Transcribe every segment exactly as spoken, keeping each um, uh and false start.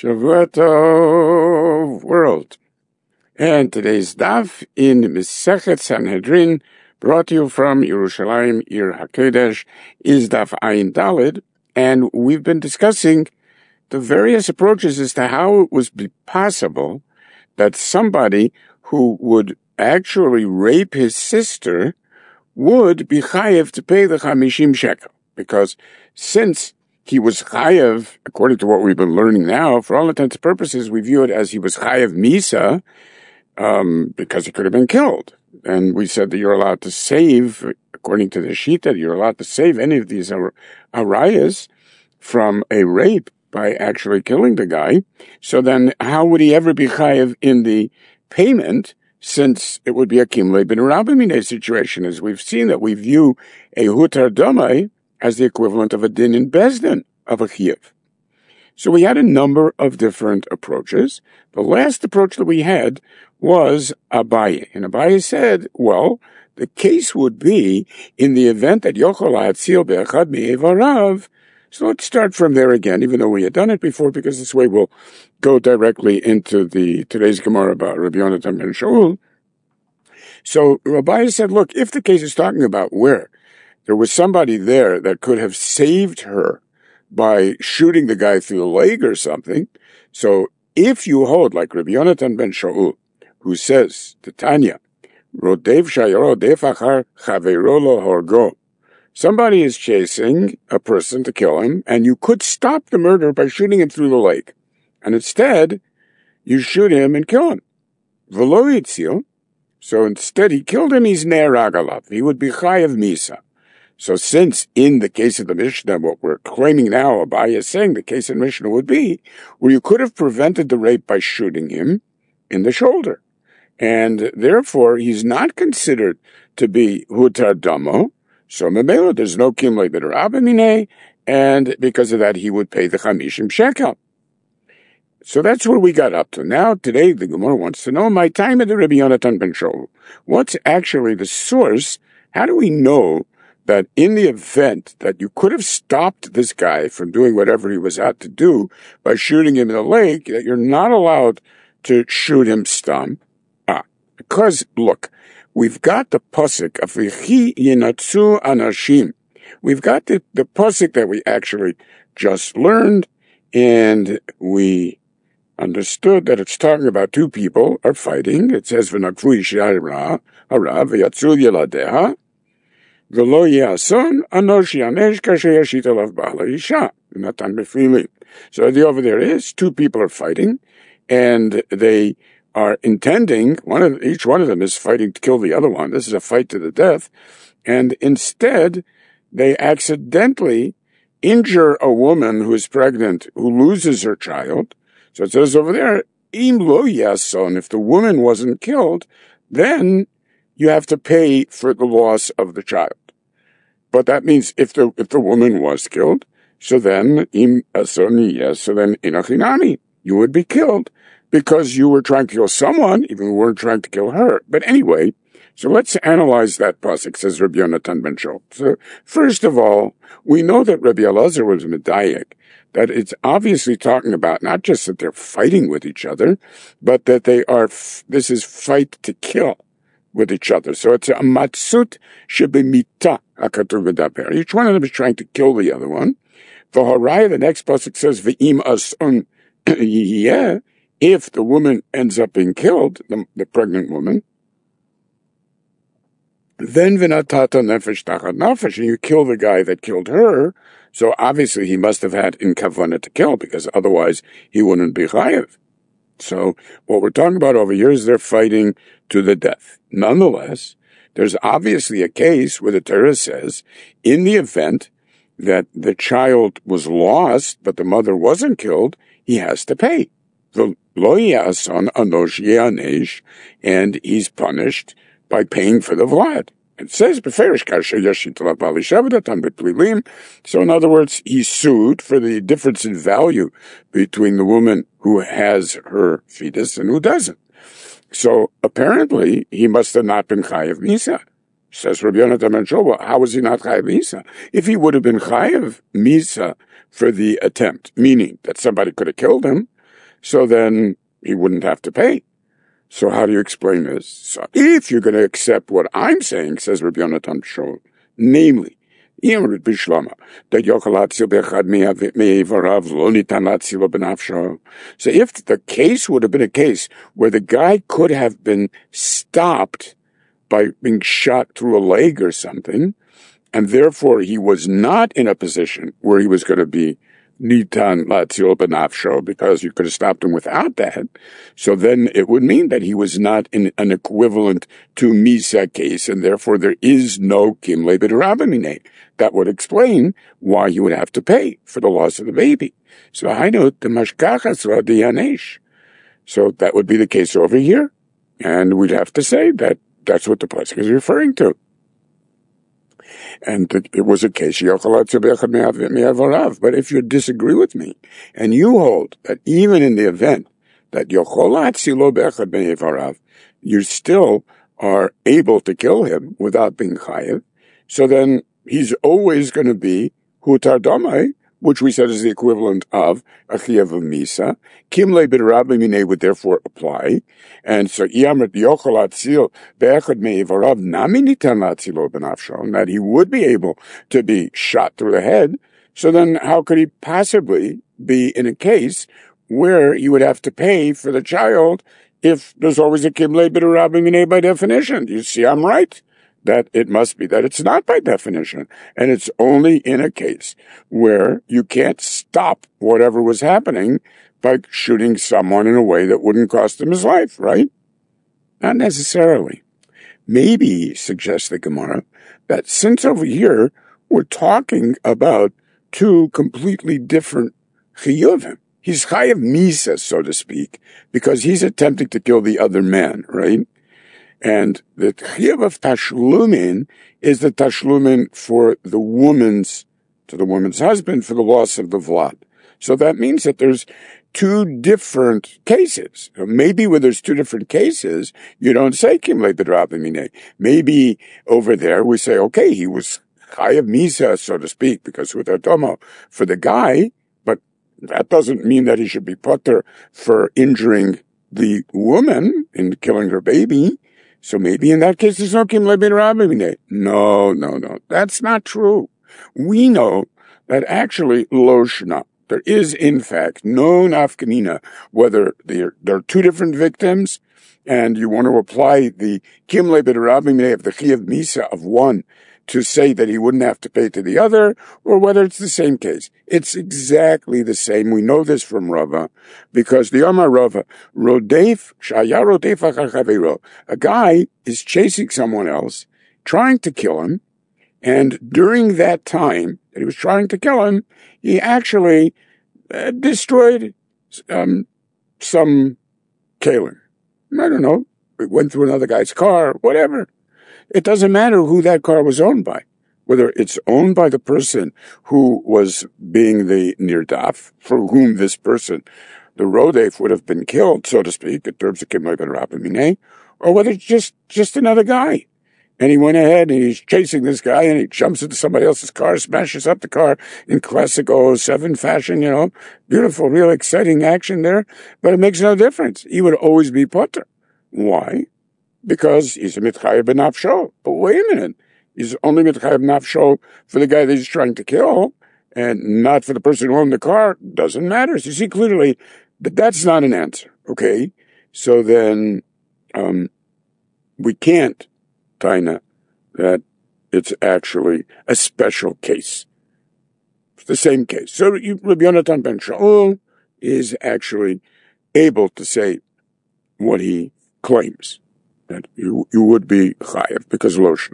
Shavua Tov, world. And today's daf in Mesechet Sanhedrin, brought to you from Yerushalayim, Ir HaKodesh, is daf Ayin Daled, and we've been discussing the various approaches as to how it was possible that somebody who would actually rape his sister would be chayev to pay the chamishim shekel, because since he was chayev, according to what we've been learning now, for all intents and purposes, we view it as he was chayev misa, um, because he could have been killed. And we said that you're allowed to save, according to the Shita, you're allowed to save any of these ar- arayas from a rape by actually killing the guy. So then how would he ever be chayev in the payment, since it would be a kimle ben rabamine situation? As we've seen, that we view a hutar domai as the equivalent of a din in Bezdin of a chiyuv. So we had a number of different approaches. The last approach that we had was Abaye. And Abaye said, well, the case would be in the event that Yochel ha'atzil be'echad me'evarav. So let's start from there again, even though we had done it before, because this way we'll go directly into the today's Gemara about Rabbi Yonatan ben Shaul. So Rabbi said, look, if the case is talking about where there was somebody there that could have saved her by shooting the guy through the leg or something, so if you hold like Rabbi Yonatan ben Shaul, who says to Tanya, Rodev shayro defachar chaveiro lo horgo, somebody is chasing a person to kill him, and you could stop the murder by shooting him through the leg. And instead, you shoot him and kill him. V'lo yitzil. So instead, he killed him, he's ner agalav. He would be chayav misa. So since in the case of the Mishnah, what we're claiming now, Abaye is saying the case in Mishnah would be, where you could have prevented the rape by shooting him in the shoulder. And therefore, he's not considered to be hutar damo. So memelo, there's no kimle ben rabamine, and because of that, he would pay the chamishim shekel. So that's where we got up to. Now, today, the Gemara wants to know, my time at the Rabbi Yonatan ben Shaul, what's actually the source? How do we know that in the event that you could have stopped this guy from doing whatever he was out to do by shooting him in the leg, that you're not allowed to shoot him stump? Ah, because, look, we've got the pasuk of V'chi yinatzu anashim. We've got the, the pasuk that we actually just learned, and we understood that it's talking about two people are fighting. It says, V'nakvu isha hara v'yatzu yeladeha v'lo yason anosh yamesh kasher yashit alav ba'ala isha v'natan b'filim. So the idea over there is two people are fighting, and they are intending, one of each one of them is fighting to kill the other one. This is a fight to the death. And instead, they accidentally injure a woman who is pregnant, who loses her child. So it says over there, im lo yason, if the woman wasn't killed, then you have to pay for the loss of the child. But that means if the if the woman was killed, so then im asoni yes, so then inachinami, you would be killed, because you were trying to kill someone, even if you weren't trying to kill her. But anyway, so let's analyze that pasuk, says Rabbi Yonatan ben Shaul. So first of all, we know that Rabbi Elazar was medayek, that it's obviously talking about not just that they're fighting with each other, but that they are, this is fight to kill with each other. So it's a matzut shebemita hakatuv medaber. Each one of them is trying to kill the other one. V'haraya, the next pasuk says, v'im ason yiyeh, if the woman ends up being killed, the, the pregnant woman, then v'natata nefesh tachad nefesh, and you kill the guy that killed her. So obviously he must have had in kavanah to kill, because otherwise he wouldn't be chayev. So what we're talking about over here is they're fighting to the death. Nonetheless, there's obviously a case where the Torah says, in the event that the child was lost, but the mother wasn't killed, he has to pay. The lo yason anosh yanesh, and he's punished by paying for the vlad. It says, so in other words, he sued for the difference in value between the woman who has her fetus and who doesn't. So apparently, he must have not been chayev misa. Says Rabbi Yonatan ben Shaul, how was he not chayev misa? If he would have been chayev misa for the attempt, meaning that somebody could have killed him, so then he wouldn't have to pay. So how do you explain this? So if you're going to accept what I'm saying, says Rabbi Yonatan Shol, namely, that so if the case would have been a case where the guy could have been stopped by being shot through a leg or something, and therefore he was not in a position where he was going to be nitan latzil benafsho, because you could have stopped him without that, so then it would mean that he was not in an equivalent to Misa case, and therefore there is no kimle b'derabamine. That would explain why you would have to pay for the loss of the baby. So I know the mashkachas radiyanesh. So that would be the case over here, and we'd have to say that that's what the pasuk is referring to. And it was a case, but if you disagree with me, and you hold that even in the event that you still are able to kill him without being chayev, so then he's always going to be hutar damai, which we said is the equivalent of a chiyuv of misa. Kimle b'derabamine would therefore apply, and so yamrit yochol atzil be'echad me'ivarav nami nitan latzilo b'nafsho, that he would be able to be shot through the head. So then, how could he possibly be in a case where you would have to pay for the child if there's always a kimle b'derabamine by definition? You see, I'm right. That it must be that it's not by definition, and it's only in a case where you can't stop whatever was happening by shooting someone in a way that wouldn't cost him his life, right? Not necessarily. Maybe, suggests the Gemara, that since over here we're talking about two completely different chiyuvim. He's chayav misa, so to speak, because he's attempting to kill the other man, right? And the chiyuv of tashlumin is the tashlumin for the woman's, to the woman's husband for the loss of the vlad. So that means that there's two different cases. Maybe where there's two different cases, you don't say kimle b'derabamine. Maybe over there we say, okay, he was chayav misa, so to speak, because with Tomo for the guy, but that doesn't mean that he should be putter for injuring the woman in killing her baby. So maybe in that case, there's no kimle b'derabamine. No, no, no. That's not true. We know that actually, loshna, there is in fact no nafkamina, whether there, there are two different victims, and you want to apply the kimle b'derabamine of the chiyuv misa of one to say that he wouldn't have to pay to the other, or whether it's the same case. It's exactly the same. We know this from Rava, because the Amar Rava, Rodef, Shaya Rodef achar chavero, a guy is chasing someone else, trying to kill him, and during that time that he was trying to kill him, he actually uh, destroyed um, some kalim. I don't know, it went through another guy's car, whatever. It doesn't matter who that car was owned by, whether it's owned by the person who was being the nirdaf, for whom this person, the rodef, would have been killed, so to speak, in terms of kimle b'derabamine, or whether it's just, just another guy. And he went ahead and he's chasing this guy and he jumps into somebody else's car, smashes up the car in classic oh oh seven fashion, you know, beautiful, real exciting action there, but it makes no difference. He would always be putter. Why? Because he's a mitchayev b'nafsho. But wait a minute. He's only mitchayev b'nafsho for the guy that he's trying to kill, and not for the person who owned the car. Doesn't matter. So you see clearly that that's not an answer. Okay? So then, um, we can't, Taina, that it's actually a special case. It's the same case. So you, Rabbi Yonatan ben Shaul is actually able to say what he claims, that you, you would be chayev because loshna.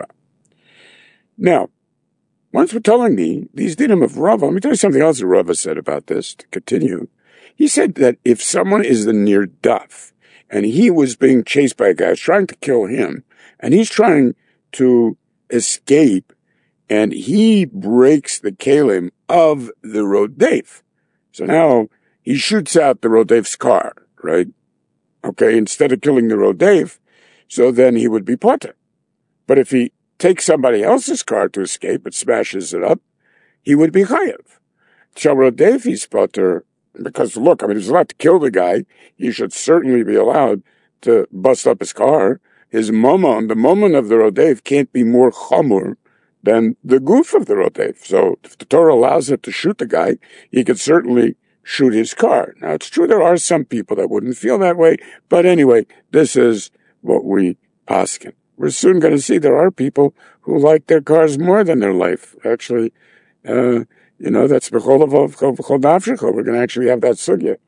Now, once we're telling me these dinim of Rava, let me tell you something else that Rava said about this, to continue. He said that if someone is the nirdaf, and he was being chased by a guy who's trying to kill him, and he's trying to escape, and he breaks the kalim of the rodef. So now he shoots out the rodef's car, right? Okay, instead of killing the rodef, so then he would be potter. But if he takes somebody else's car to escape and smashes it up, he would be chayev. Shal rodef is potter Because look, I mean, if he's allowed to kill the guy, he should certainly be allowed to bust up his car. His momon, the momon of the Rodef, can't be more chamur than the goof of the Rodef. So if the Torah allows it to shoot the guy, he could certainly shoot his car. Now, it's true there are some people that wouldn't feel that way, but anyway, this is what we paskin. We're soon going to see there are people who like their cars more than their life. Actually, uh, you know, that's b'chol nafshecha. We're going to actually have that sugya.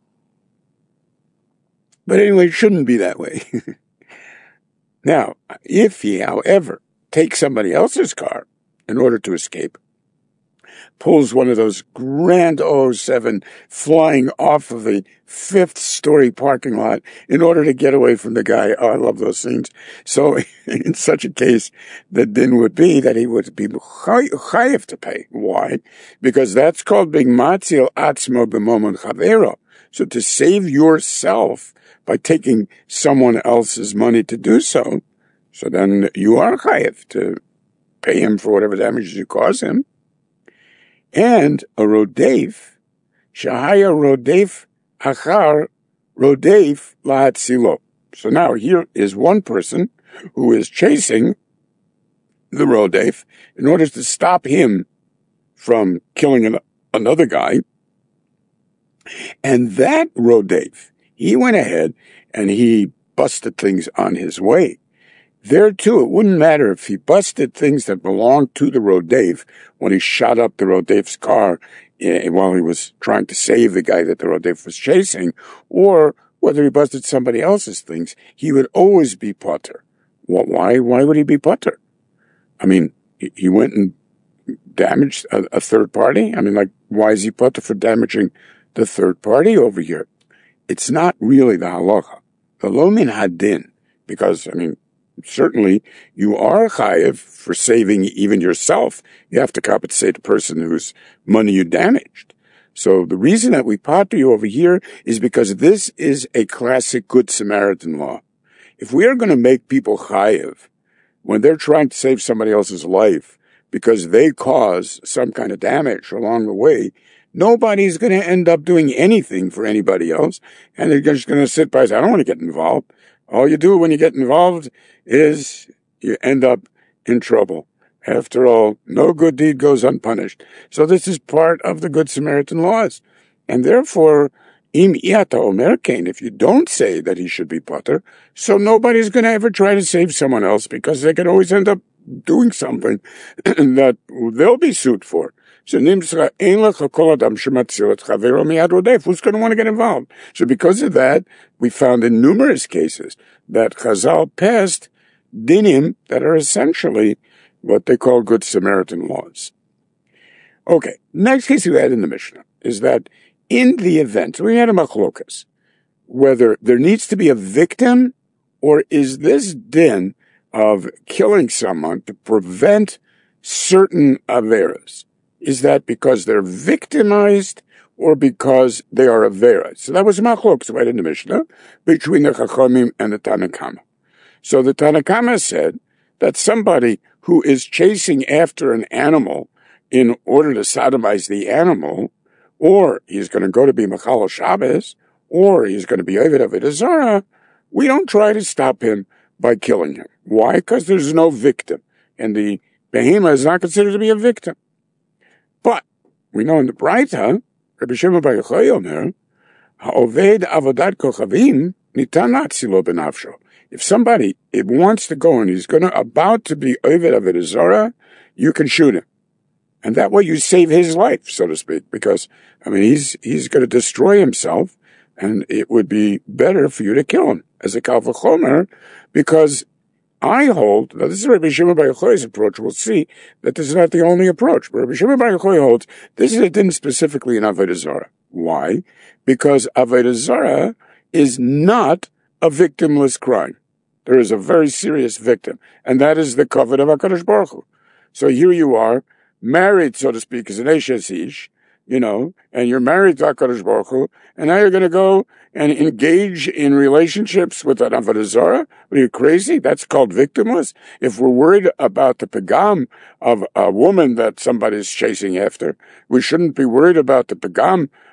But anyway, it shouldn't be that way. Now, if he, however, takes somebody else's car in order to escape, pulls one of those grand oh seven flying off of the fifth story parking lot in order to get away from the guy. Oh, I love those scenes. So in such a case, the din would be that he would be chayiv to pay. Why? Because that's called being matzil atzmo b'momon chavero. So to save yourself by taking someone else's money to do so, so then you are chayiv to pay him for whatever damages you cause him. And a rodef, shahaya rodef achar rodef lahatzilo. So now here is one person who is chasing the rodef in order to stop him from killing an, another guy. And that rodef, he went ahead and he busted things on his way. There, too, it wouldn't matter if he busted things that belonged to the Rodef when he shot up the Rodef's car eh, while he was trying to save the guy that the Rodef was chasing, or whether he busted somebody else's things, he would always be potter. Well, why? Why would he be potter? I mean, he went and damaged a, a third party? I mean, like, why is he potter for damaging the third party over here? It's not really the halacha. The lo min hadin, because, I mean, certainly, you are chayiv for saving even yourself. You have to compensate the person whose money you damaged. So the reason that we potter you over here is because this is a classic Good Samaritan law. If we are going to make people chayiv when they're trying to save somebody else's life because they cause some kind of damage along the way, nobody's going to end up doing anything for anybody else, and they're just going to sit by and say, I don't want to get involved. All you do when you get involved is you end up in trouble. After all, no good deed goes unpunished. So this is part of the Good Samaritan laws. And therefore, im iata omer kein, if you don't say that he should be potter, so nobody's going to ever try to save someone else because they can always end up doing something that they'll be sued for. So who's going to want to get involved? So because of that, we found in numerous cases that Chazal passed dinim that are essentially what they call Good Samaritan laws. Okay, next case we had in the Mishnah is that in the event, we had a machlokas, whether there needs to be a victim or is this din of killing someone to prevent certain averas. Is that because they're victimized or because they are avera? So that was machlokas right in the Mishnah between the Chachamim and the Tanna Kama. So the Tanna Kama said that somebody who is chasing after an animal in order to sodomize the animal, or he's going to go to be Machal Shabbos, or he's going to be Ovid Avodah Zarah, we don't try to stop him by killing him. Why? Because there's no victim, and the behema is not considered to be a victim. But we know in the Braita, Rabbi Shimon bar Yochai Omer, Ha'oved avodat kochavim nitan latzilo b'nafsho. If somebody it wants to go and he's going to about to be Oved Avodah Zarah, you can shoot him, and that way you save his life, so to speak. Because I mean, he's he's going to destroy himself, and it would be better for you to kill him as a kal v'chomer, because I hold, now this is Rabbi Shimon bar Yochai's approach, we'll see that this is not the only approach, but Rabbi Shimon bar Yochai holds, this is a din specifically in Avodah Zarah. Why? Because Avodah Zarah is not a victimless crime. There is a very serious victim, and that is the covet of HaKadosh Baruch Hu. So here you are, married, so to speak, as an Eshes Ish, you know, and you're married to HaKadosh Baruch Hu, and now you're going to go and engage in relationships with an Avodah Zarah? Are you crazy? That's called victimless? If we're worried about the pagam of a woman that somebody's chasing after, we shouldn't be worried about the pagam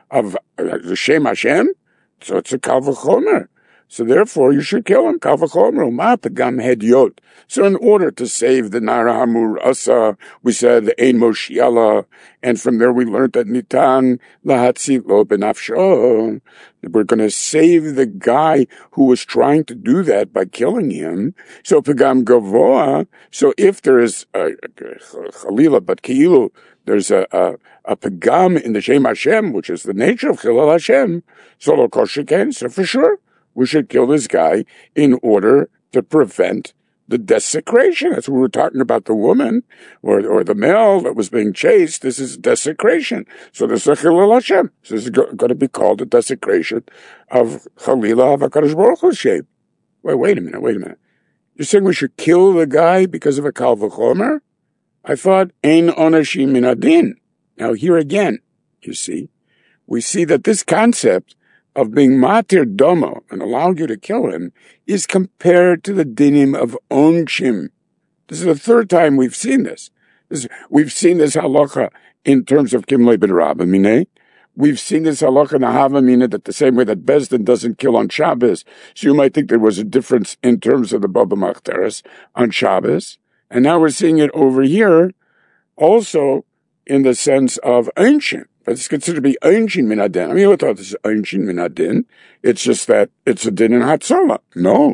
of uh, the Shem Hashem, so it's a Kal V'chomer. So therefore, you should kill him. Kal V'chomer, Ma Pagam Hedyot. So in order to save the Nara Hamur Asa, we said Ein Moshiala, and from there we learned that Nitan Lahatzit Lo Benafsho. We're going to save the guy who was trying to do that by killing him. So Pagam Gavoa. So if there is a Chalila, but Ki'ilu, there's a, a, a Pagam in the Shem Hashem, which is the nature of Chilal Hashem. So Lo Kol Sheken, so for sure, we should kill this guy in order to prevent the desecration. That's what we were talking about, the woman or, or the male that was being chased. This is desecration. So this is a Chilul Hashem. So this is go, going to be called a desecration of Chalila of HaKadosh Baruch Hu's shape. Wait, wait a minute, wait a minute. You're saying we should kill the guy because of a Kal V'chomer? I thought, Ein Onashim Min Adin. Now here again, you see, we see that this concept of being matir domo and allowing you to kill him is compared to the dinim of onshim. This is the third time we've seen this. this we've seen this halacha in terms of kimlei ben rabamine. We've seen this halacha in the havamina that the same way that Bezdin doesn't kill on Shabbos. So you might think there was a difference in terms of the Baba Machteres on Shabbos. And now we're seeing it over here also in the sense of onshim. It's considered to be Einshin Min Adin. I mean, I thought this is Einshin Min Adin. It's just that it's a din in Hatzalah. No.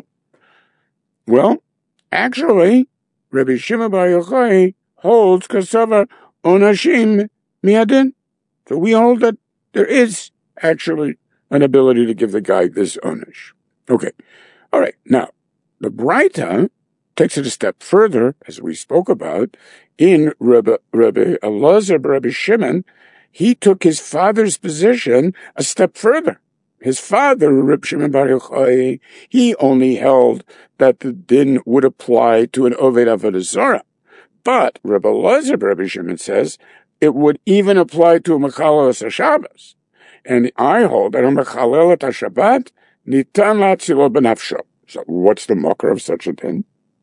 Well, actually, Rabbi Shimon Bar Yochai holds Kasava Onashim Miadin. So we hold that there is actually an ability to give the guy this Onash. Okay. All right. Now, the Braita takes it a step further, as we spoke about, in Rabbi, Rabbi Elazar, Rabbi Shimon. He took his father's position a step further. His father, Reb Shimon Bar Yochai, he only held that the din would apply to an Oved Avodah Zarah. But Rebbe Elazar, Rabbi Shimon says, it would even apply to a Mechalel HaShabbos. And I hold that a Mechalel HaShabbat nitan latzilo benafsho. So what's the mocker of such a din?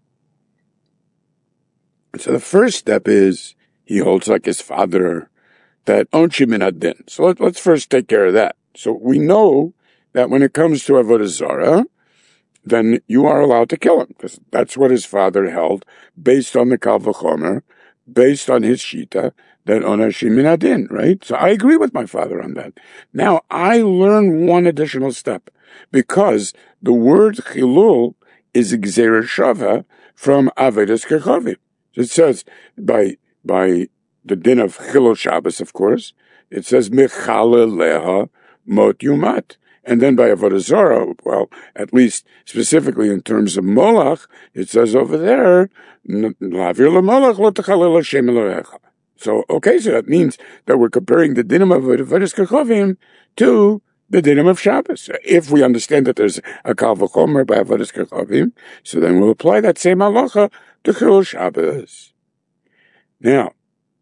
So the first step is, he holds like his father, that onshim min adin. So let, let's first take care of that. So we know that when it comes to Avodah Zarah, then you are allowed to kill him, because that's what his father held, based on the Kal V'chomer, based on his shita, that onashim min adin, right? So I agree with my father on that. Now, I learn one additional step, because the word chilul is gzeira shava from Avedas Kechavim. It says, by, by, the din of Chilul Shabbos, of course, it says, Mechalel leha mot yumat. And then by Avodah Zarah, well, at least specifically in terms of Molach, it says over there, Lavir leMolach lo techalel Hashem Elohecha. So, okay, so that means that we're comparing the dinim of Avodas Kechavim to the dinim of Shabbos. If we understand that there's a Kal V'chomer by Avodas Kechavim, so then we'll apply that same halacha to Chilul Shabbos. Now,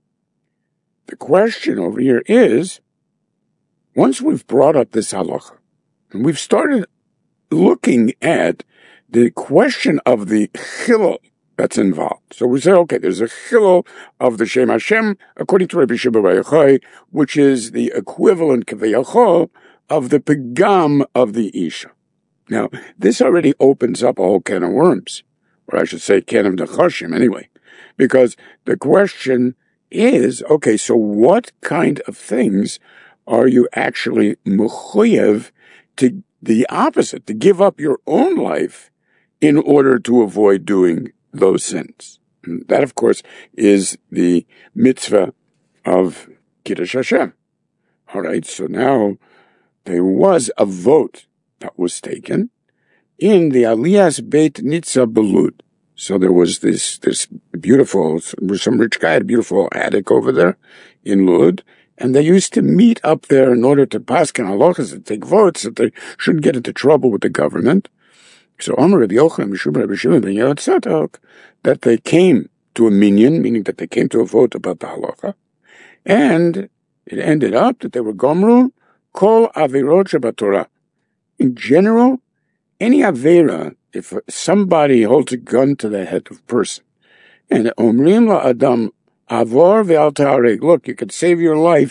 the question over here is, once we've brought up this halacha, and we've started looking at the question of the chilul that's involved. So we say, okay, there's a chilul of the Shem Hashem, according to Rabbi Shimon Bar Yochai, which is the equivalent kaviyachol of the pegam of the Isha. Now, this already opens up a whole can of worms, or I should say can of nechashim anyway, because the question is, okay, so what kind of things are you actually mechuyev to the opposite, to give up your own life in order to avoid doing those sins? And that, of course, is the mitzvah of Kiddush Hashem. All right, so now there was a vote that was taken in the Aliyas Beit Nitza Belud. So there was this, this beautiful, some rich guy had a beautiful attic over there in Lud, and they used to meet up there in order to paskin halachas and take votes that they shouldn't get into trouble with the government. So Amar Rabbi Yochanan Mishum Rabbi Shimon ben Yotzadok, that they came to a minyan, meaning that they came to a vote about the halacha, and it ended up that they were gomru kol avirot shebatorah. In general, any avera, if somebody holds a gun to the head of a person, and omrim la adam avor ve'al ta'areg, look, you could save your life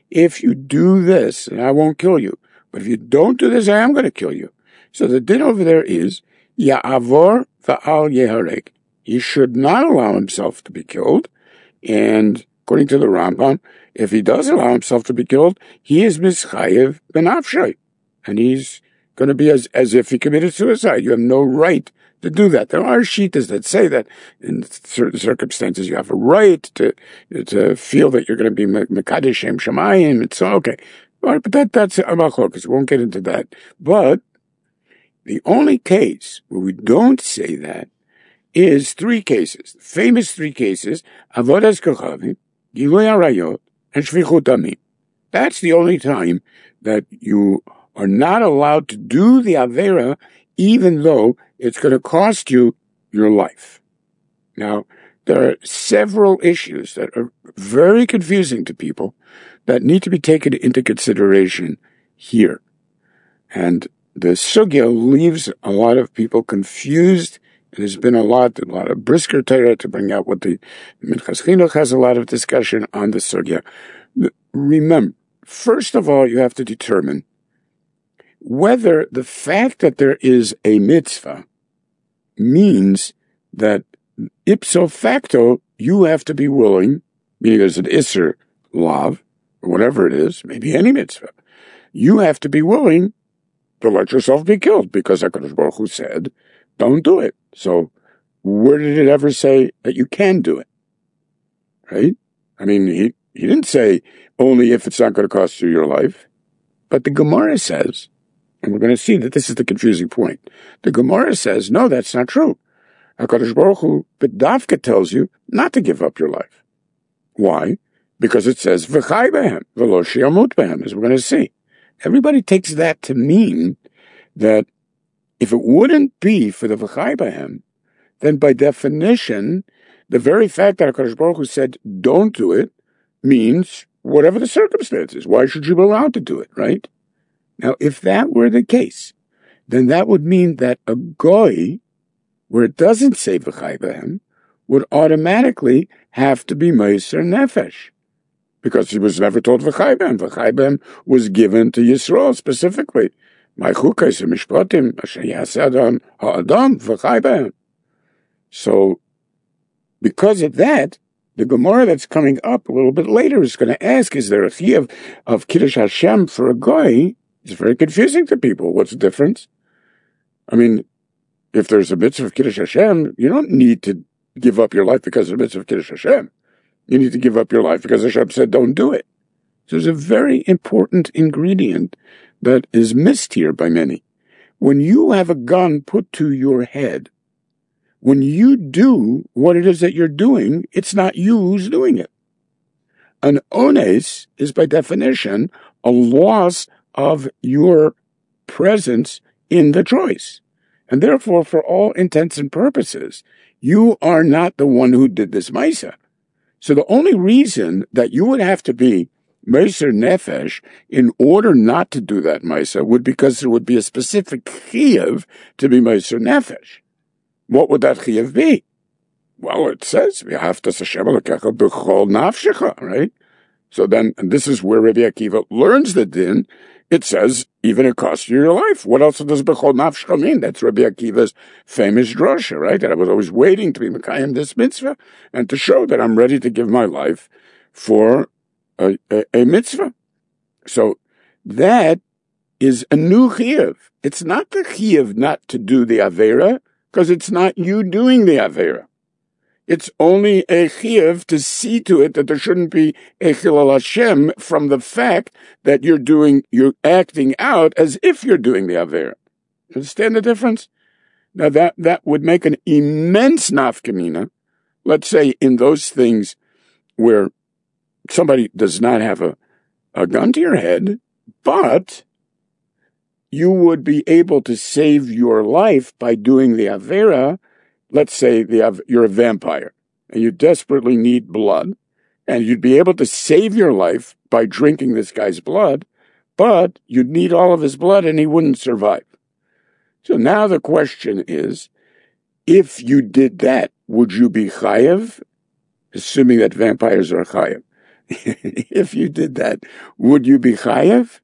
if you do this, and I won't kill you. But if you don't do this, I am going to kill you. So the din over there is, Ya'avor va'al yeharek. He should not allow himself to be killed. And according to the Rambam, if he does allow himself to be killed, he is mischayev benafshay. And he's going to be as, as if he committed suicide. You have no right to do that. There are shittas that say that in certain circumstances you have a right to to feel that you're going to be mekadesh shem shamayim. It's okay. But that, that's a machlokas. We won't get into that. But the only case where we don't say that is three cases. The famous three cases, avodas kochavim, gilui arayot, and shvichut damim. That's the only time that you are not allowed to do the avera, even though it's going to cost you your life. Now, there are several issues that are very confusing to people that need to be taken into consideration here. And the sugya leaves a lot of people confused. There's been a lot, a lot of brisker Torah to bring out what the Minchas Chinuch has a lot of discussion on the sugya. Remember, first of all, you have to determine whether the fact that there is a mitzvah means that ipso facto you have to be willing, meaning there's an isser lav, or whatever it is, maybe any mitzvah, you have to be willing to let yourself be killed because HaKadosh Baruch Hu said, don't do it. So where did it ever say that you can do it? Right? I mean, he, he didn't say only if it's not going to cost you your life. But the Gemara says, and we're going to see that this is the confusing point. The Gemara says, no, that's not true. HaKadosh Baruch Hu, B'davka tells you not to give up your life. Why? Because it says, V'chai behem, v'lo shi'amut behem, as we're going to see. Everybody takes that to mean that if it wouldn't be for the V'chai behem, then by definition, the very fact that HaKadosh Baruch Hu said, don't do it, means whatever the circumstances. Why should you be allowed to do it, right? Now, if that were the case, then that would mean that a goy, where it doesn't say V'chai behem, would automatically have to be Meiser Nefesh. Because he was never told V'chai behem. V'chai behem was given to Yisrael specifically. My chukais mishpatim asher yaseh adam ha'adam V'chai behem. So, because of that, the Gemara that's coming up a little bit later is going to ask, is there a chiyuv of Kiddush Hashem for a goy? It's very confusing to people. What's the difference? I mean, if there's a mitzvah of Kiddush Hashem, you don't need to give up your life because of the mitzvah of Kiddush Hashem. You need to give up your life because Hashem said don't do it. So there's a very important ingredient that is missed here by many. When you have a gun put to your head, when you do what it is that you're doing, it's not you who's doing it. An ones is by definition a loss of your presence in the choice. And therefore, for all intents and purposes, you are not the one who did this Maisa. So the only reason that you would have to be Meiser Nefesh in order not to do that Maisa would because there would be a specific chiyuv to be Meiser Nefesh. What would that chiyuv be? Well, it says, V'ahavta Hashem Elokecha b'chol nafshecha, right? So then, and this is where Rabbi Akiva learns the din. It says, even it costs you your life. What else does b'chol nafshecha mean? That's Rabbi Akiva's famous drasha, right? That I was always waiting to be Mekayim this mitzvah and to show that I'm ready to give my life for a, a, a mitzvah. So that is a new chiyuv. It's not the chiyuv not to do the avera, because it's not you doing the avera. It's only a chiyuv to see to it that there shouldn't be a chilul Hashem from the fact that you're doing, you're acting out as if you're doing the avera. Understand the difference? Now that, that would make an immense nafkamina. Let's say in those things where somebody does not have a, a gun to your head, but you would be able to save your life by doing the avera. Let's say the, you're a vampire and you desperately need blood, and you'd be able to save your life by drinking this guy's blood, but you'd need all of his blood and he wouldn't survive. So now the question is, if you did that, would you be chayev? Assuming that vampires are chayev. if you did that, would you be chayev?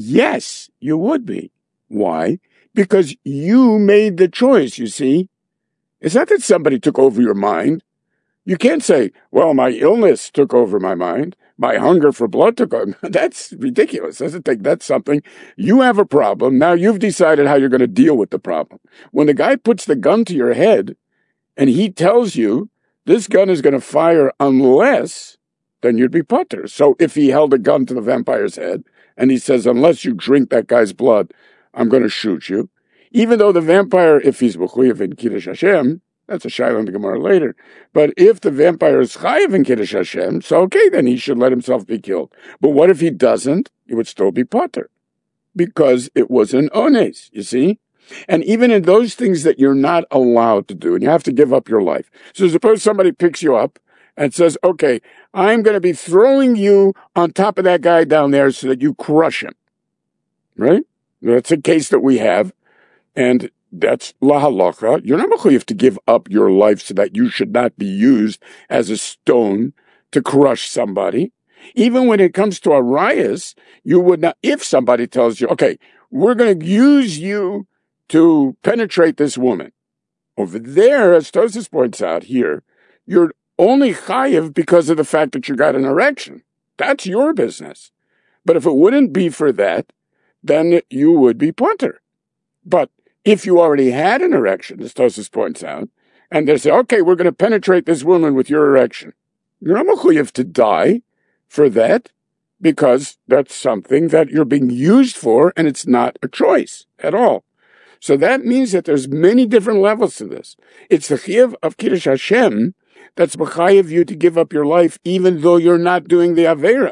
Yes, you would be. Why? Because you made the choice, you see. It's not that somebody took over your mind. You can't say, well, my illness took over my mind. My hunger for blood took over. That's ridiculous. Doesn't take that's something. You have a problem. Now you've decided how you're going to deal with the problem. When the guy puts the gun to your head and he tells you this gun is going to fire unless, then you'd be putter. So if he held a gun to the vampire's head and he says, unless you drink that guy's blood, I'm going to shoot you. Even though the vampire, if he's mechuyev in Kiddush Hashem, that's a shaila in the Gemara later. But if the vampire is chayev in Kiddush Hashem, so okay, then he should let himself be killed. But what if he doesn't? He would still be potter. Because it was an ones, you see? And even in those things that you're not allowed to do, and you have to give up your life. So suppose somebody picks you up and says, okay, I'm going to be throwing you on top of that guy down there so that you crush him. Right? That's a case that we have. And that's la halacha. You're not mechuyev to give up your life so that you should not be used as a stone to crush somebody. Even when it comes to a rayas, you would not, if somebody tells you, okay, we're going to use you to penetrate this woman. Over there, as Tosfos points out here, you're only chayev because of the fact that you got an erection. That's your business. But if it wouldn't be for that, then you would be punter. But if you already had an erection, as Tosfos points out, and they say, okay, we're going to penetrate this woman with your erection, you're not mechuyev to die for that because that's something that you're being used for and it's not a choice at all. So that means that there's many different levels to this. It's the chiyuv of Kiddush Hashem that's mechayev you to give up your life even though you're not doing the Avera.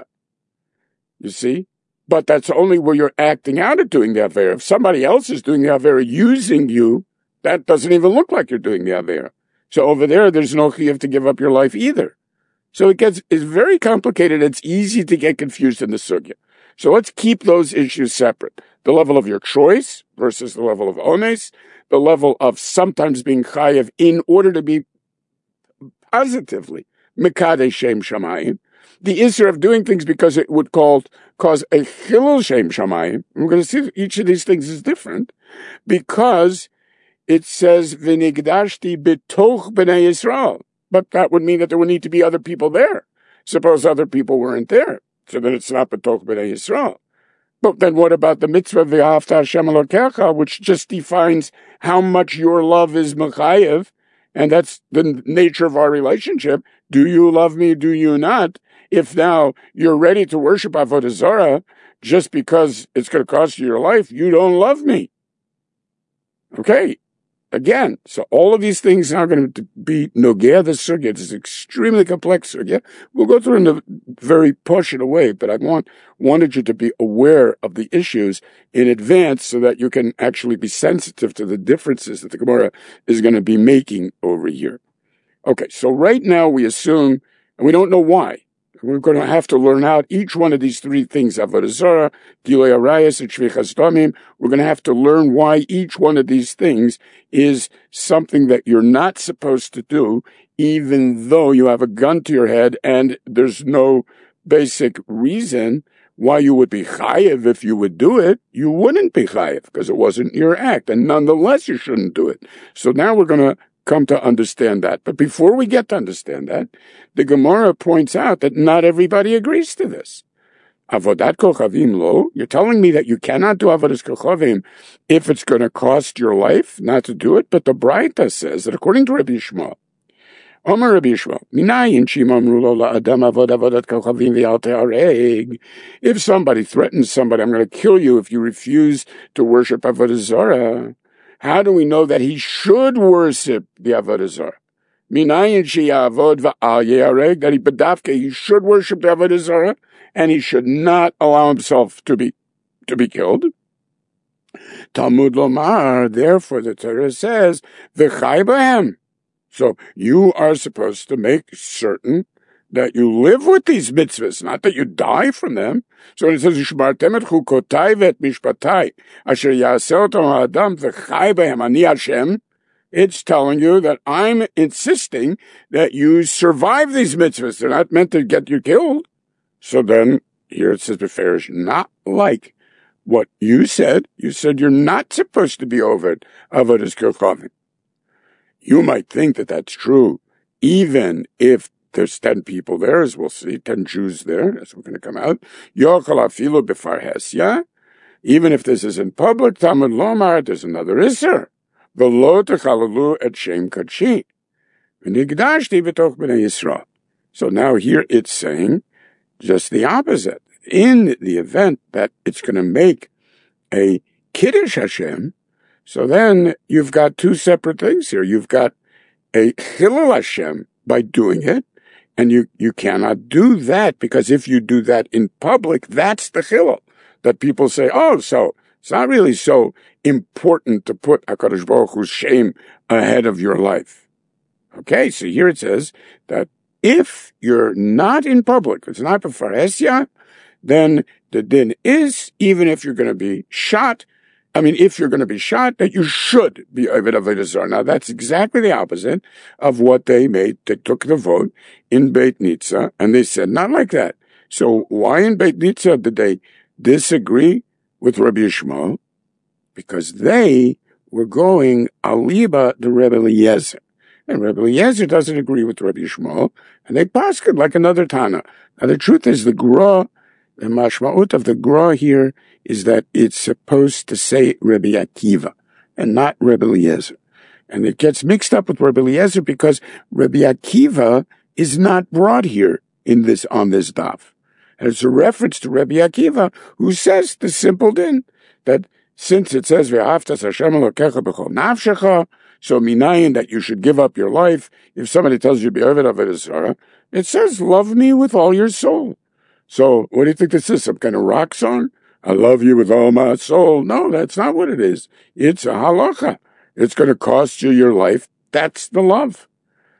You see? But that's only where you're acting out at doing the Avera. If somebody else is doing the Avera using you, that doesn't even look like you're doing the Avera. So over there, there's no chiyuv to give up your life either. So it gets, it's very complicated. It's easy to get confused in the sugya. So let's keep those issues separate. The level of your choice versus the level of ones, the level of sometimes being chayev in order to be positively mekadeh shem shamayim, the issue of doing things because it would call, cause a chilul shem shamayim. We're going to see that each of these things is different because it says v'nigdashti b'toch b'nei Yisrael. But that would mean that there would need to be other people there. Suppose other people weren't there. So then it's not b'toch b'nei Yisrael. But then what about the mitzvah v'ahavta Hashem Elokecha, which just defines how much your love is mechayev, and that's the nature of our relationship. Do you love me? Do you not? If now you're ready to worship Avodah Zarah just because it's going to cost you your life, you don't love me. Okay. Again, so all of these things are going to be nogea the sugya. It's an extremely complex sugya. We'll go through in a very portion way, but I want wanted you to be aware of the issues in advance so that you can actually be sensitive to the differences that the Gemara is going to be making over here. Okay, so right now we assume, and we don't know why, we're going to have to learn out each one of these three things, Avodah Zarah, Gilui Arayos, and Shvichas Damim. We're going to have to learn why each one of these things is something that you're not supposed to do, even though you have a gun to your head and there's no basic reason why you would be chayev if you would do it. You wouldn't be chayev because it wasn't your act, and nonetheless you shouldn't do it. So now we're going to come to understand that. But before we get to understand that, the Gemara points out that not everybody agrees to this. Avodat kochavim lo, you're telling me that you cannot do avodas kochavim if it's going to cost your life not to do it, but the Braita says that according to Rabbi Yishmael, Omer Rabbi Yishmael, minayin shimamru lo la'adam avod avodat kochavim v'al te'areg. If somebody threatens somebody, I'm going to kill you if you refuse to worship avodah zarah. How do we know that he should worship the avodah zarah? Minayin sheyavod v'al ye'areg, that he bedavke, he should worship the avodah zarah, and he should not allow himself to be to be killed. Talmud lomar, therefore the Torah says, v'chai b'hem. So you are supposed to make certain that you live with these mitzvahs, not that you die from them. So when it says, Yishmartem et chukotai v'et mishpatai, asher ya'aseh otam ha'adam v'chai b'hem ani Hashem, it's telling you that I'm insisting that you survive these mitzvahs. They're not meant to get you killed. So then, here it says, Beferish, not like what you said. You said you're not supposed to be Oved, Avodas Kirchavim. You might think that that's true, even if there's ten people there, as we'll see, ten Jews there, that's what's going to come out. Yochel afilu b'farhesya, even if this is in public, Talmud Lomar, there's another Isser. V'lo techalalu et shem kadshi. V'nigdashti b'toch b'nei Yisrael. So now here it's saying just the opposite. In the event that it's going to make a Kiddush Hashem, so then you've got two separate things here. You've got a Chilul Hashem by doing it, and you, you cannot do that, because if you do that in public, that's the Chilul. That people say, oh, so it's not really so important to put HaKadosh Baruch Hu's shame ahead of your life. Okay, so here it says that if you're not in public, it's not b'farhesya, then the din is, even if you're going to be shot, I mean, if you're going to be shot, that you should be Oved Avodah Zarah. Now, that's exactly the opposite of what they made. They took the vote in Beit Nitza, and they said, not like that. So why in Beit Nitza did they disagree with Rabbi Yishmael? Because they were going aliba the Rebbe Eliezer. And Rebbe Eliezer doesn't agree with Rabbi Yishmael, and they paskin like another Tana. Now, the truth is, the Gra, the mashma'ut of the Gra here is that it's supposed to say Rabbi Akiva and not Rebbe Eliezer. And it gets mixed up with Rebbe Eliezer because Rabbi Akiva is not brought here in this, on this daf. And it's a reference to Rabbi Akiva, who says the simple din, that since it says, V'ahavtas Hashem Elokecha b'chol nafshecha, so minayin that you should give up your life. If somebody tells you, be Oved Avodah Zarah, it says, love me with all your soul. So what do you think this is, some kind of rock song? I love you with all my soul. No, that's not what it is. It's a halacha. It's going to cost you your life. That's the love.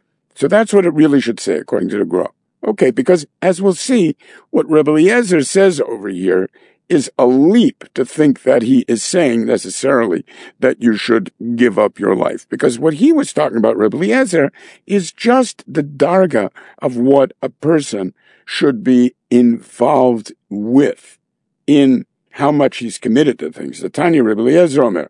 So that's what it really should say, according to the Gra. Okay, because as we'll see, what Rebbe Eliezer says over here is a leap to think that he is saying necessarily that you should give up your life. Because what he was talking about, Rebbe Eliezer, is just the darga of what a person should be involved with in how much he's committed to things. The Tanya Rebbe Eliezer Omer,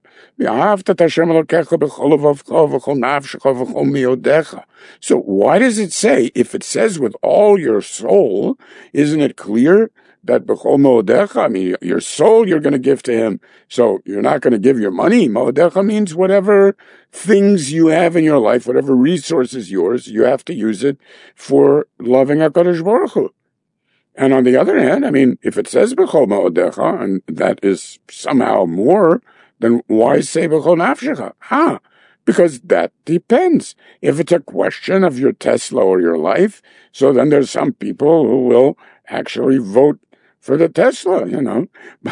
so why does it say, if it says with all your soul, isn't it clear that b'chol mo'odecha, I mean, your soul you're going to give to him, so you're not going to give your money. Mo'odecha means whatever things you have in your life, whatever resources yours, you have to use it for loving HaKadosh Baruch Hu. And on the other hand, I mean, if it says b'chol mo'odecha, and that is somehow more, then why say b'chol nafshecha? Ah, because that depends. If it's a question of your Tesla or your life, so then there's some people who will actually vote for the Tesla, you know.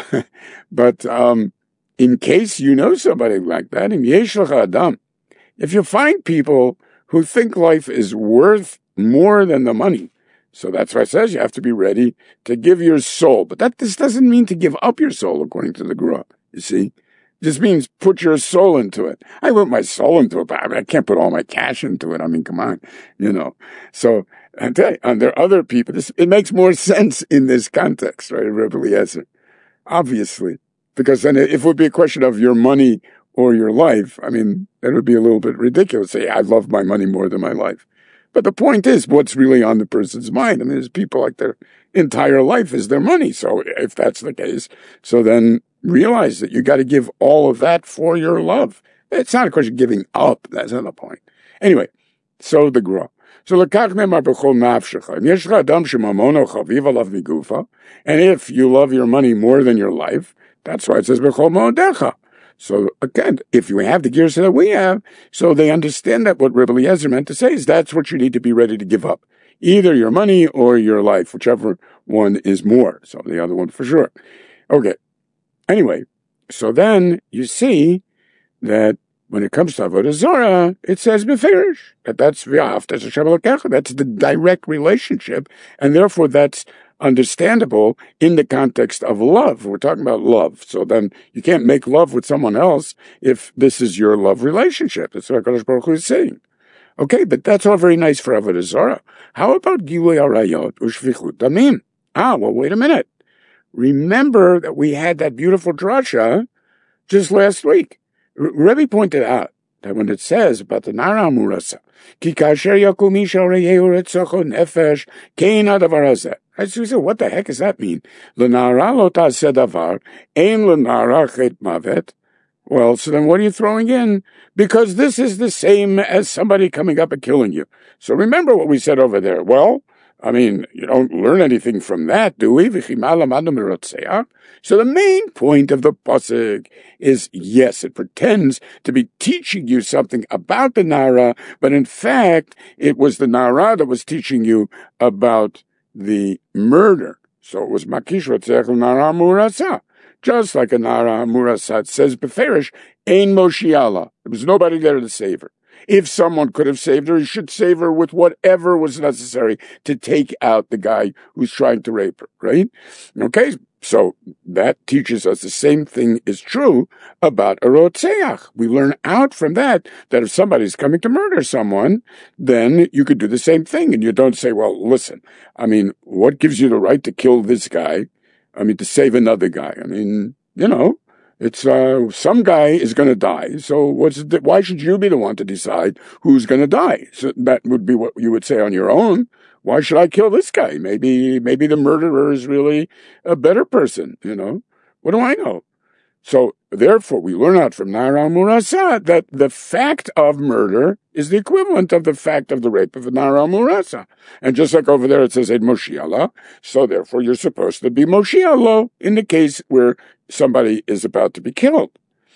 But um, in case you know somebody like that, im yesh lecha adam, if you find people who think life is worth more than the money, so that's why it says you have to be ready to give your soul. But that this doesn't mean to give up your soul, according to the Gra, you see. It just means put your soul into it. I put my soul into it, but I, mean, I can't put all my cash into it. I mean, come on, you know. So, I tell you, and there are other people. This, it makes more sense in this context, right, Rebbe Eliezer? Obviously. Because then if it would be a question of your money or your life, I mean, that would be a little bit ridiculous. Say, I love my money more than my life. But the point is, what's really on the person's mind? I mean, there's people like their entire life is their money. So if that's the case, so then realize that you got to give all of that for your love. It's not a question of giving up. That's not the point. Anyway, so the Gra. So lekach nemar b'chol nafshecha. Yesh lecha adam shemamono chaviv alav migufa. And if you love your money more than your life, that's why it says b'chol mo'odecha. So again, if you have the gears that we have, so they understand that what Rebbe Eliezer meant to say is that's what you need to be ready to give up. Either your money or your life, whichever one is more. So the other one for sure. Okay. Anyway, so then you see that when it comes to Avodah Zarah, it says beferish. That that's v'ahavtas Hashem Elokecha. That's the direct relationship, and therefore that's understandable in the context of love. We're talking about love. So then you can't make love with someone else if this is your love relationship. That's what HaKadosh Baruch Hu is saying. Okay, but that's all very nice for Avodah Zarah. How about Gilui Arayot Ushfichut Damim? Ah, well, wait a minute. Remember that we had that beautiful drasha just last week. R- Rebbe pointed out that when it says about the Nara Murasa, Ki kasher yakum isha reyehu retzocho nefesh, kein hadavar hazeh. I said, what the heck does that mean? L'nara lo ta'aseh davar, ein l'nara chet mavet. Well, so then what are you throwing in? Because this is the same as somebody coming up and killing you. So remember what we said over there. Well, I mean, you don't learn anything from that, do we? So the main point of the pasuk is, yes, it pretends to be teaching you something about the Nara, but in fact, it was the Nara that was teaching you about the murder. So it was Makish Rotzeach Nara Murasa. Just like a Nara Murasa says, Beferish, Ein Moshiala. There was nobody there to save her. If someone could have saved her, he should save her with whatever was necessary to take out the guy who's trying to rape her, right? Okay, so that teaches us the same thing is true about a rotzeach. We learn out from that, that if somebody's coming to murder someone, then you could do the same thing. And you don't say, well, listen, I mean, what gives you the right to kill this guy? I mean, to save another guy. I mean, you know, it's, uh, some guy is going to die. So what's the, why should you be the one to decide who's going to die? So that would be what you would say on your own. Why should I kill this guy? Maybe, maybe the murderer is really a better person, you know? What do I know? So therefore, we learn out from Nara Murasa that the fact of murder is the equivalent of the fact of the rape of Nara Murasa. And just like over there it says, Ed Moshiala, so therefore you're supposed to be Moshialo in the case where somebody is about to be killed.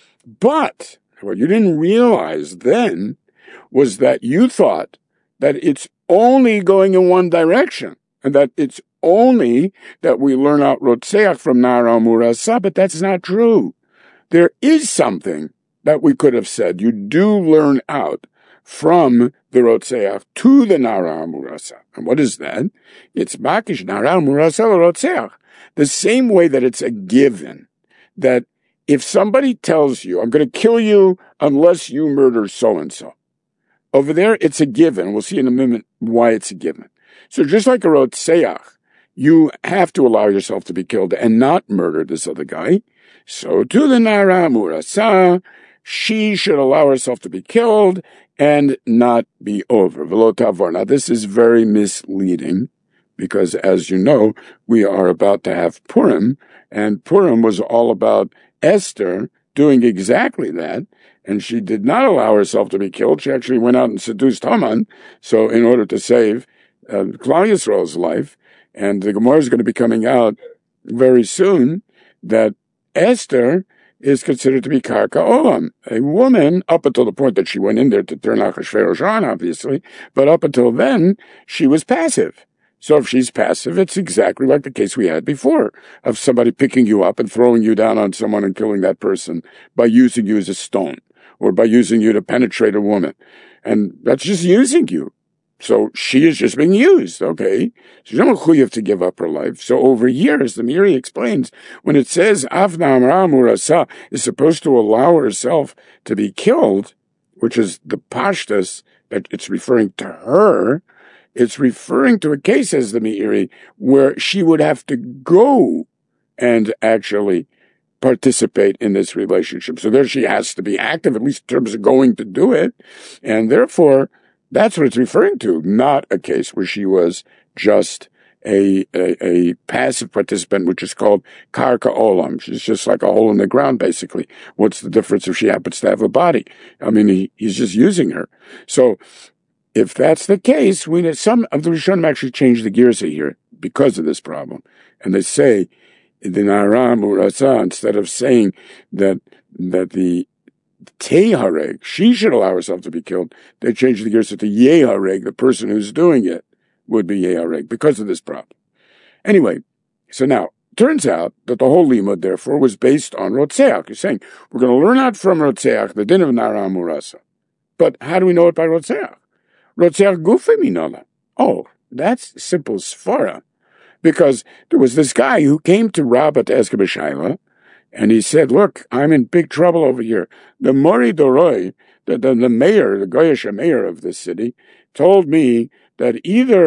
But what you didn't realize then was that you thought that it's only going in one direction, and that it's only that we learn out Rotzeach from Nara Murasa, but that's not true. There is something that we could have said. You do learn out from the Rotzeach to the Nara Murasa. And what is that? It's Makish Nara Murasa Rotzeach. The same way that it's a given that if somebody tells you, I'm going to kill you unless you murder so-and-so, over there it's a given. We'll see in a minute why it's a given. So just like a Rotzeach, you have to allow yourself to be killed and not murder this other guy. So to the Nara Murasa, she should allow herself to be killed and not be over. V'lo tavor. Now this is very misleading because, as you know, we are about to have Purim, and Purim was all about Esther doing exactly that, and she did not allow herself to be killed. She actually went out and seduced Haman, so in order to save uh, Klal Yisrael's life. And the Gemara is going to be coming out very soon that Esther is considered to be Karka Olam, a woman, up until the point that she went in there to turn Achashverosh on, obviously, but up until then, she was passive. So if she's passive, it's exactly like the case we had before, of somebody picking you up and throwing you down on someone and killing that person by using you as a stone, or by using you to penetrate a woman. And that's just using you. So she is just being used, okay? She's not chuyav to give up her life. So over years, the Meiri explains, when it says Avna Amra Murasa is supposed to allow herself to be killed, which is the pashtas that it's referring to her, it's referring to a case, as the Meiri, where she would have to go and actually participate in this relationship. So there she has to be active, at least in terms of going to do it, and therefore, that's what it's referring to, not a case where she was just a, a, a passive participant, which is called karka olam. She's just like a hole in the ground, basically. What's the difference if she happens to have a body? I mean, he, he's just using her. So, if that's the case, we some of the Rishonim actually change the gears here because of this problem. And they say, the Nara Murasa, instead of saying that, that the Tehareg, she should allow herself to be killed, they changed the gears to the Yehareg, the person who's doing it would be Yehareg, because of this problem. Anyway, so now, turns out that the whole limud, therefore, was based on Rotzeach. You're saying, we're going to learn out from Rotzeach, the din of Nara Murasa. But how do we know it by Rotzeach? Rotzeach gufe minola. Oh, that's simple svara. Because there was this guy who came to Rabbah to ask him a shaila, and he said, look, I'm in big trouble over here. The Mori Doroi, the, the, the mayor, the Goyish mayor of this city, told me that either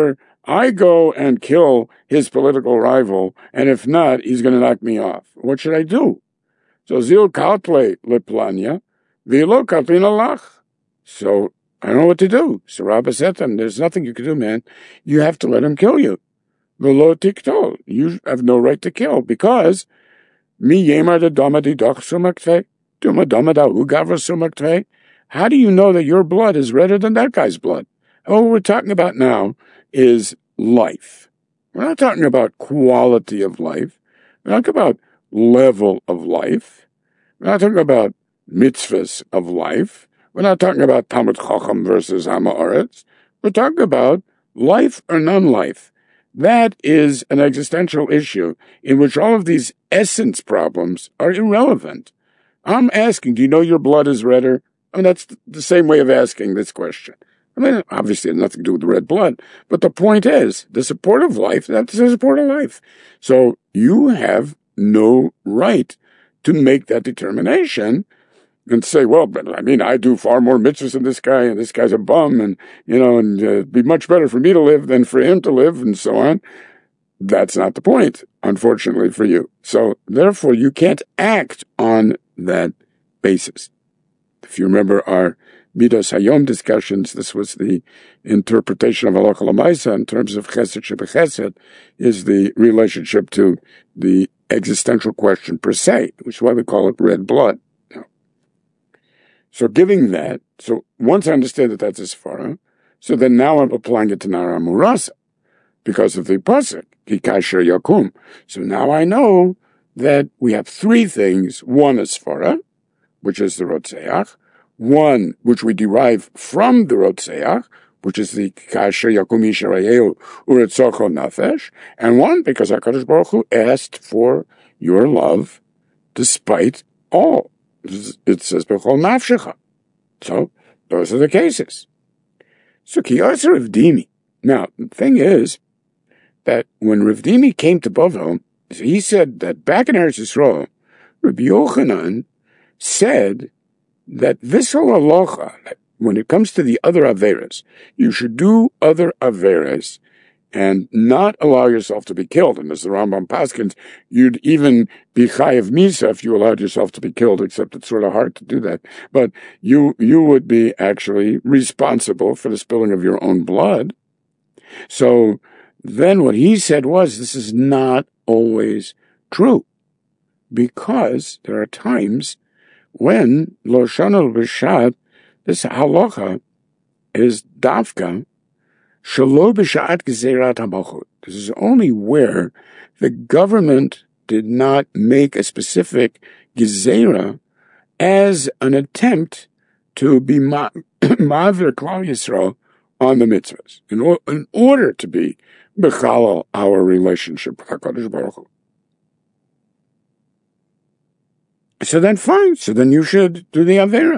I go and kill his political rival, and if not, he's going to knock me off. What should I do? So zil kalple leplanya, vilo kalpina lach. So I don't know what to do. So Rabbi said to him, there's nothing you can do, man. You have to let him kill you. Velo tiktol. You have no right to kill, because mi yemar de domadi doch sumaktve, duma domada ugavra sumaktve. How do you know that your blood is redder than that guy's blood? And what we're talking about now is life. We're not talking about quality of life. We're not talking about level of life. We're not talking about mitzvahs of life. We're not talking about Talmud Chacham versus Hamaretz. We're talking about life or non-life. That is an existential issue in which all of these essence problems are irrelevant. I'm asking, do you know your blood is redder? I mean, that's the same way of asking this question. I mean, obviously it has nothing to do with red blood, but the point is, the support of life, that's the support of life. So you have no right to make that determination and say, well, but I mean, I do far more mitzvahs than this guy, and this guy's a bum, and, you know, and uh, it'd be much better for me to live than for him to live, and so on. That's not the point, unfortunately for you. So therefore, you can't act on that basis. If you remember our Midas Hayom discussions, this was the interpretation of Halacha L'Maisa in terms of Chesed Shebechesed, is the relationship to the existential question per se, which is why we call it red blood. Now, so giving that, so once I understand that that's a Sfara, so then now I'm applying it to Nara Murasa, because of the Pasuk, Ki Kasher Yakum. So now I know that we have three things. One is Sfara, which is the Rotzeach. One, which we derive from the Rotzeach, which is the Kasher Yakum Yisharayeu Uretzocho Nafesh. And one, because HaKadosh Baruch Hu asked for your love despite all. It says, Bechol Nafshecha. So, those are the cases. So, Ki Yosef Rav Dimi. Now, the thing is that when Rav Dimi came to Bavel, he said that back in Eretz Yisrael, Rabbi Yochanan said that this whole halacha, when it comes to the other averas, you should do other averas and not allow yourself to be killed. And as the Rambam paskins, you'd even be chayav misa if you allowed yourself to be killed, except it's sort of hard to do that. But you, you would be actually responsible for the spilling of your own blood. So then what he said was, this is not always true, because there are times when lo shana b'shat, this halacha is davka shelo b'shat gezerat hamalchut. This is only where the government did not make a specific gezerah as an attempt to be ma'avir Klal Yisrael on the mitzvahs, in, or, in order to be b'chalal our relationship with HaKadosh Baruch Hu. So then fine, so then you should do the Avera.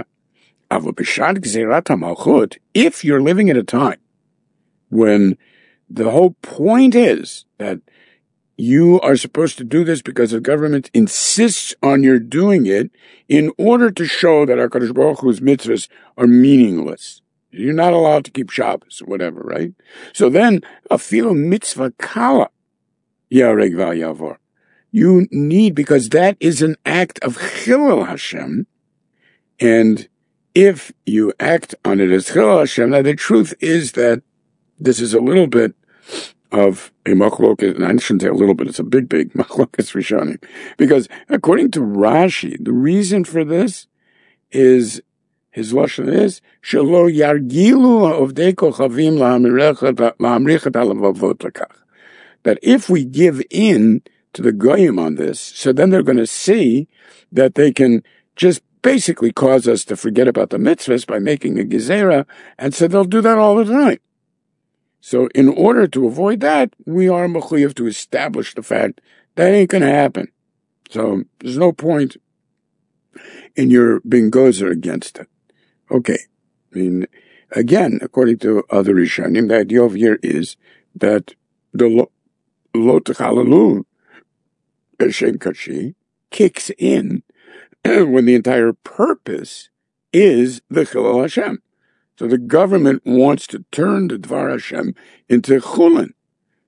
If you're living at a time when the whole point is that you are supposed to do this because the government insists on your doing it in order to show that HaKadosh Baruch Hu's mitzvahs are meaningless. You're not allowed to keep Shabbos or whatever, right? So then, afilu mitzvah kala yareg v'yavor. You need, because that is an act of Chilul Hashem, and if you act on it as Chilul Hashem, now the truth is that this is a little bit of a machloket, and I shouldn't say a little bit, it's a big, big machloket rishonim, because according to Rashi, the reason for this is, his lashon is, Shelo yargilu ha'ovdei kochavim la'amrichat alavavot lakach. That if we give in to the goyim on this, so then they're going to see that they can just basically cause us to forget about the mitzvahs by making a gezerah, and so they'll do that all the time. So in order to avoid that, we are mechuyev to establish the fact that ain't going to happen. So there's no point in your being gozer against it. Okay. I mean, again, according to other Rishonim, the idea over here is that the lo, lo techalalu B'Shem Kashi kicks in when the entire purpose is the Chilul Hashem. So the government wants to turn the Dvar Hashem into Chulin.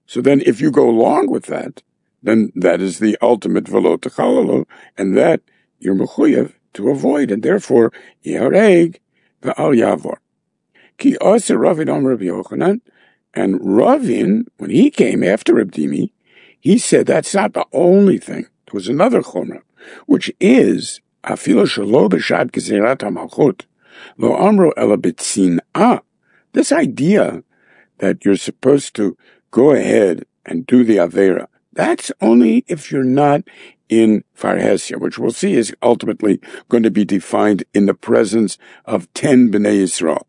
So then if you go along with that, then that is the ultimate velo techalalo, and that you're mechuyev to avoid, and therefore, yihareg ve'al yavor. Ki asa Ravin Amar Rabbi Yochanan, and Ravin, when he came after Reb Dimi, he said that's not the only thing. There was another chumrah, which is afilo shelo b'shad gezerat hamalchut lo amro ela b'tzin'ah. This idea that you're supposed to go ahead and do the avera, that's only if you're not in Farhesia, which we'll see is ultimately going to be defined in the presence of ten Bnei Yisrael.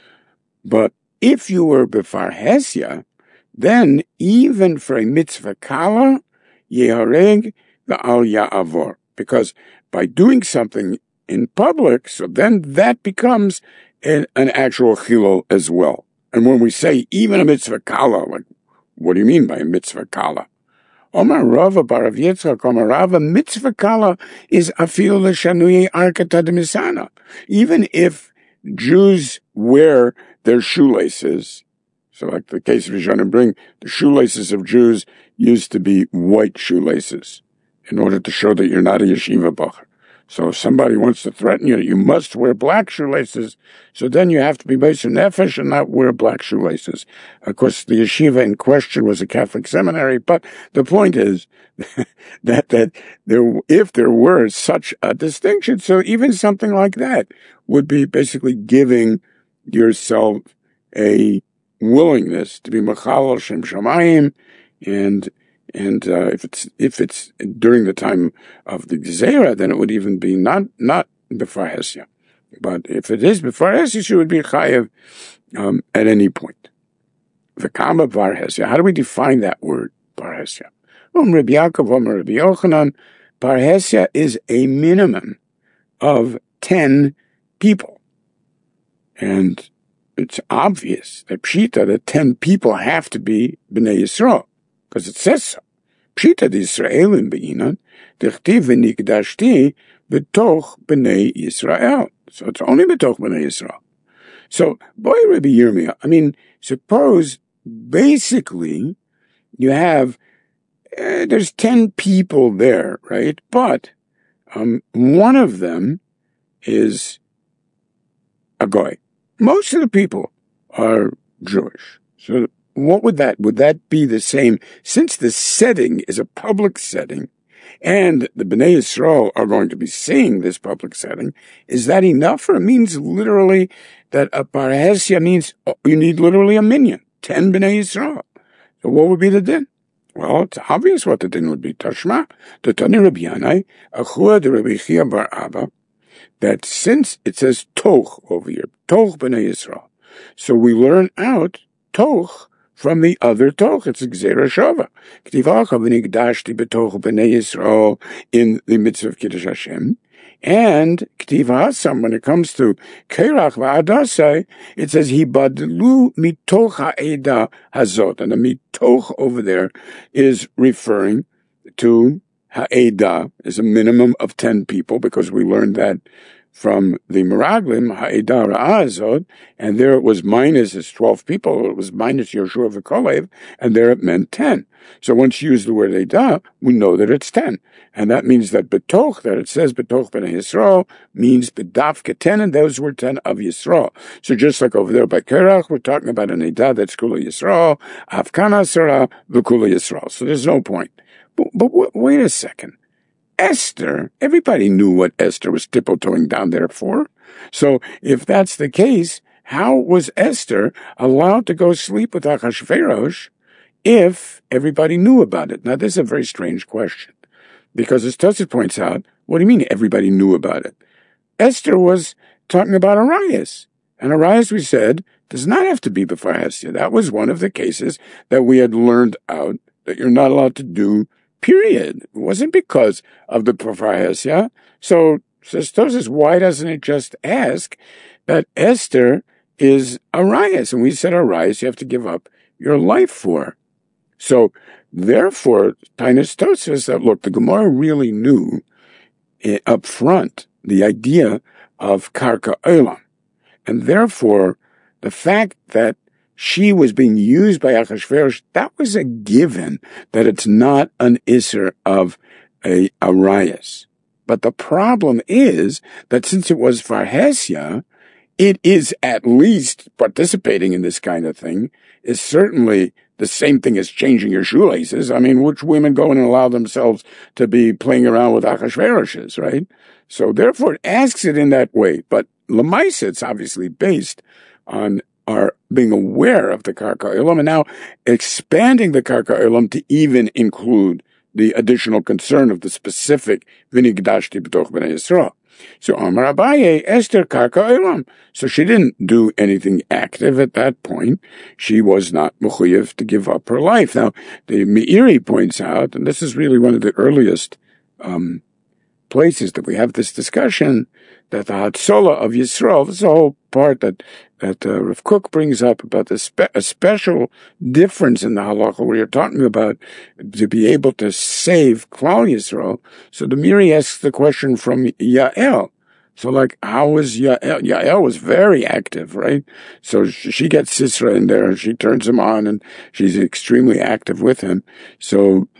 But if you were B'Farhesia, then even for a mitzvah kala, yehareg ve'al ya'avor. Because by doing something in public, so then that becomes an, an actual chilul as well. And when we say even a mitzvah kala, like, what do you mean by a mitzvah kala? Omar Rava Barav Yitzchak Omar Rava, mitzvah kala is afil l'shanuye arkata demisana. Even if Jews wear their shoelaces, so like the case of Yishanim bring, the shoelaces of Jews used to be white shoelaces in order to show that you're not a yeshiva bacher. So if somebody wants to threaten you, you must wear black shoelaces. So then you have to be Beiser Nefesh and not wear black shoelaces. Of course, the yeshiva in question was a Catholic seminary, but the point is that, that there, if there were such a distinction, so even something like that would be basically giving yourself a willingness to be Machal Shem Shamayim, and And uh, if it's if it's during the time of the Gezerah, then it would even be not not before Hesia. But if it is before Hesia, she would be Chayev um, at any point. V'kama bar Hesia. How do we define that word, bar Hesia? Um, Rabbi Yaakov, um, Rabbi Yochanan, bar Hesia is a minimum of ten people. And it's obvious that Pshita, that ten people have to be Bnei Yisrael. Because it says so. Pshita the Yisraelim be'inan, tichtiv v'nikdashti b'toch b'nei Yisrael. So it's only b'toch b'nei Yisrael. So, boy, Rabbi Yirmiyah, I mean, suppose basically you have, uh, there's ten people there, right? But um, one of them is a goy. Most of the people are Jewish. So what would that, would that be the same? Since the setting is a public setting, and the Bnei Yisrael are going to be seeing this public setting, is that enough? Or it means literally that a parhesia means you need literally a minyan, ten Bnei Yisrael. So what would be the din? Well, it's obvious what the din would be. Tashma, the Tani Rabbi Yanai, Achua de Rabbi Chia bar Abba, that since it says toch over here, toch Bnei Yisrael, so we learn out toch from the other toch. It's Gzera Shava. K'tivacha v'nigdashti b'toch b'nei Yisrael in the mitzvah of Kiddush Hashem. And K'tivasam, when it comes to Kerach v'adasai, it says hibadlu mitoch ha'eda hazot. And the mitoch over there is referring to ha'eda, is a minimum of ten people, because we learned that from the Meraglim, ha'eda ra'azot, and there it was minus, it's twelve people, it was minus Yoshua v'kolev, and there it meant ten. So once you use the word eda, we know that it's ten. And that means that betoch, that it says betoch b'nei Yisrael, means bedafke ten, and those were ten of Yisrael. So just like over there by Kerach, we're talking about an eda that's kula Yisrael, afkana sarah v'kula Yisrael. So there's no point. But, but wait a second. Esther, everybody knew what Esther was tiptoeing down there for. So if that's the case, how was Esther allowed to go sleep with Achashverosh if everybody knew about it? Now, this is a very strange question, because as Tosfos points out, what do you mean everybody knew about it? Esther was talking about Arias, and Arias, we said, does not have to be before Hestia. That was one of the cases that we had learned out that you're not allowed to do, period. It wasn't because of the Prophaesia. So, says Tosfos, why doesn't it just ask that Esther is Arias? And we said Arias you have to give up your life for. So, therefore, Tainus Tosfos that, look, the Gemara really knew it, up front the idea of Karka Olam. And therefore, the fact that she was being used by Achashverosh, that was a given that it's not an isser of a arayas. But the problem is that since it was Varhesya, it is at least participating in this kind of thing, is certainly the same thing as changing your shoelaces. I mean, which women go in and allow themselves to be playing around with Achashveroshes, right? So therefore it asks it in that way. But Lamaisa, it's obviously based on our being aware of the Karka Olam and now expanding the Karka Olam to even include the additional concern of the specific Vinigdashti B'toch B'nai Yisrael. So Amar Abaye, Esther Karka Olam. So she didn't do anything active at that point. She was not mechuyev to give up her life. Now, the Meiri points out, and this is really one of the earliest um, places that we have this discussion, that the Hatzola of Yisrael, this is a whole part that that uh, Rav Kook brings up about the spe- a special difference in the halacha where you're talking about to be able to save Klal Yisrael. So the Meiri asks the question from Yael. So like, how was Yael? Yael was very active, right? So she gets Sisra in there, she turns him on, and she's extremely active with him. So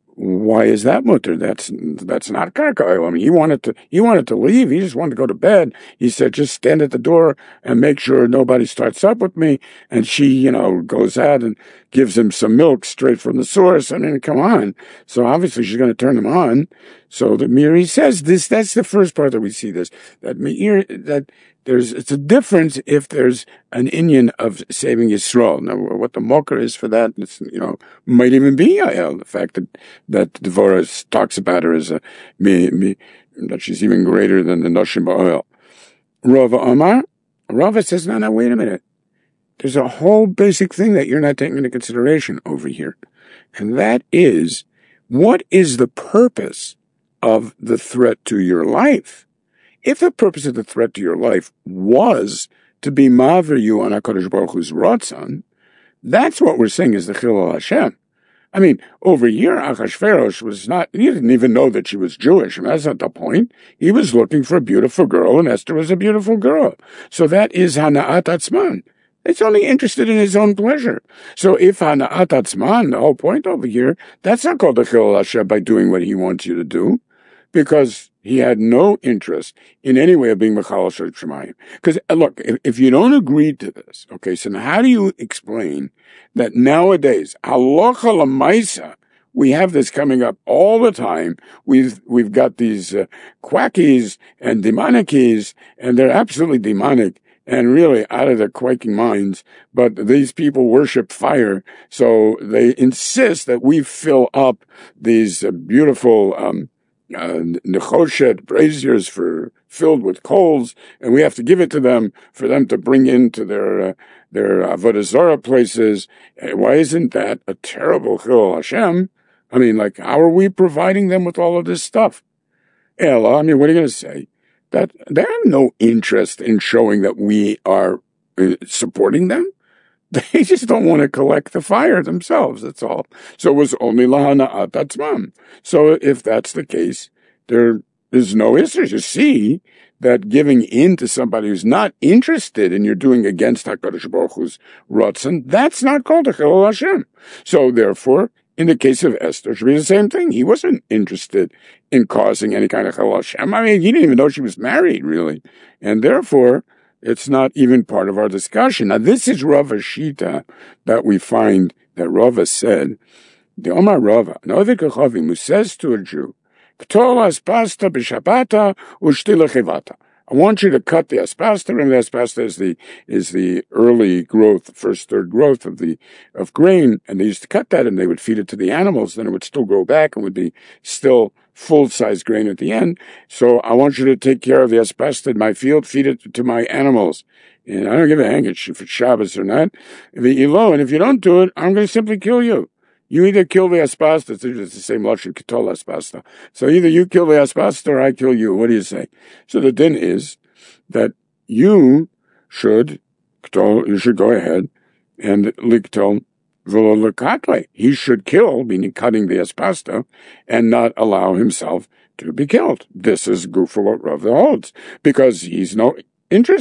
why is that mutter? That's that's not karka. I mean, he wanted to he wanted to leave. He just wanted to go to bed. He said, just stand at the door and make sure nobody starts up with me. And she, you know, goes out and gives him some milk straight from the source. I mean, come on. So obviously she's going to turn him on. So the Meiri says this. That's the first part that we see this. That Meiri that. There's, it's a difference if there's an inyan of saving Yisrael. Now, what the mocker is for that, it's, you know, might even be Yael. The fact that, that Devorah talks about her as a, me, me, that she's even greater than the Noshim Ba'oil. Rava Omar, Rava says, no, no, wait a minute. There's a whole basic thing that you're not taking into consideration over here. And that is, what is the purpose of the threat to your life? If the purpose of the threat to your life was to be maver you on HaKadosh Baruch Hu's Ratzon, that's what we're saying is the Chilul Hashem. I mean, over here, Achashverosh was not, he didn't even know that she was Jewish. I mean, that's not the point. He was looking for a beautiful girl, and Esther was a beautiful girl. So that is Hana'at Atzman. It's only interested in his own pleasure. So if Hana'at Atzman, the whole point over here, that's not called the Chilul Hashem by doing what he wants you to do, because he had no interest in any way of being Mechal Shel Shemayim. Because, look, if, if you don't agree to this, okay, so now how do you explain that nowadays, halacha l'maisa, we have this coming up all the time. We've, we've got these uh, quackies and demonicies, and they're absolutely demonic and really out of their quaking minds. But these people worship fire, so they insist that we fill up these uh, beautiful, um, Uh, nechoshet braziers for filled with coals, and we have to give it to them for them to bring into their uh, their avodah zarah places. Uh, why isn't that a terrible chilul Hashem? I mean, like, how are we providing them with all of this stuff? Ella, I mean, what are you going to say? That they have no interest in showing that we are uh, supporting them. They just don't want to collect the fire themselves, that's all. So it was only lahana'at atzmam. So if that's the case, there is no issue. You see that giving in to somebody who's not interested in you're doing against HaKadosh Baruch Hu's Ratzon, that's not called a Chilul Hashem. So therefore, in the case of Esther, it should be the same thing. He wasn't interested in causing any kind of Chilul Hashem. I mean, he didn't even know she was married, really. And therefore, it's not even part of our discussion. Now, this is Rava's Shita that we find that Rava said, the Omar Rava, Novi Kechavim, who says to a Jew, K'tol aspasta b'shabata u'shtila chivata. I want you to cut the aspasta, and the aspasta is the, is the early growth, first third growth of the, of grain, and they used to cut that and they would feed it to the animals, then it would still grow back and would be still full-size grain at the end. So I want you to take care of the aspasta in my field, feed it to my animals. And I don't give a hang if it's Shabbos or not. The ilo, and if you don't do it, I'm going to simply kill you. You either kill the aspasta, it's the same lashon, kitol aspasta. So either you kill the aspasta or I kill you. What do you say? So the din is that you should, you should go ahead and liktol v'lo lekatle. He should kill, meaning cutting the aspasta, and not allow himself to be killed. This is Gufo what Rav holds, because he's no interest in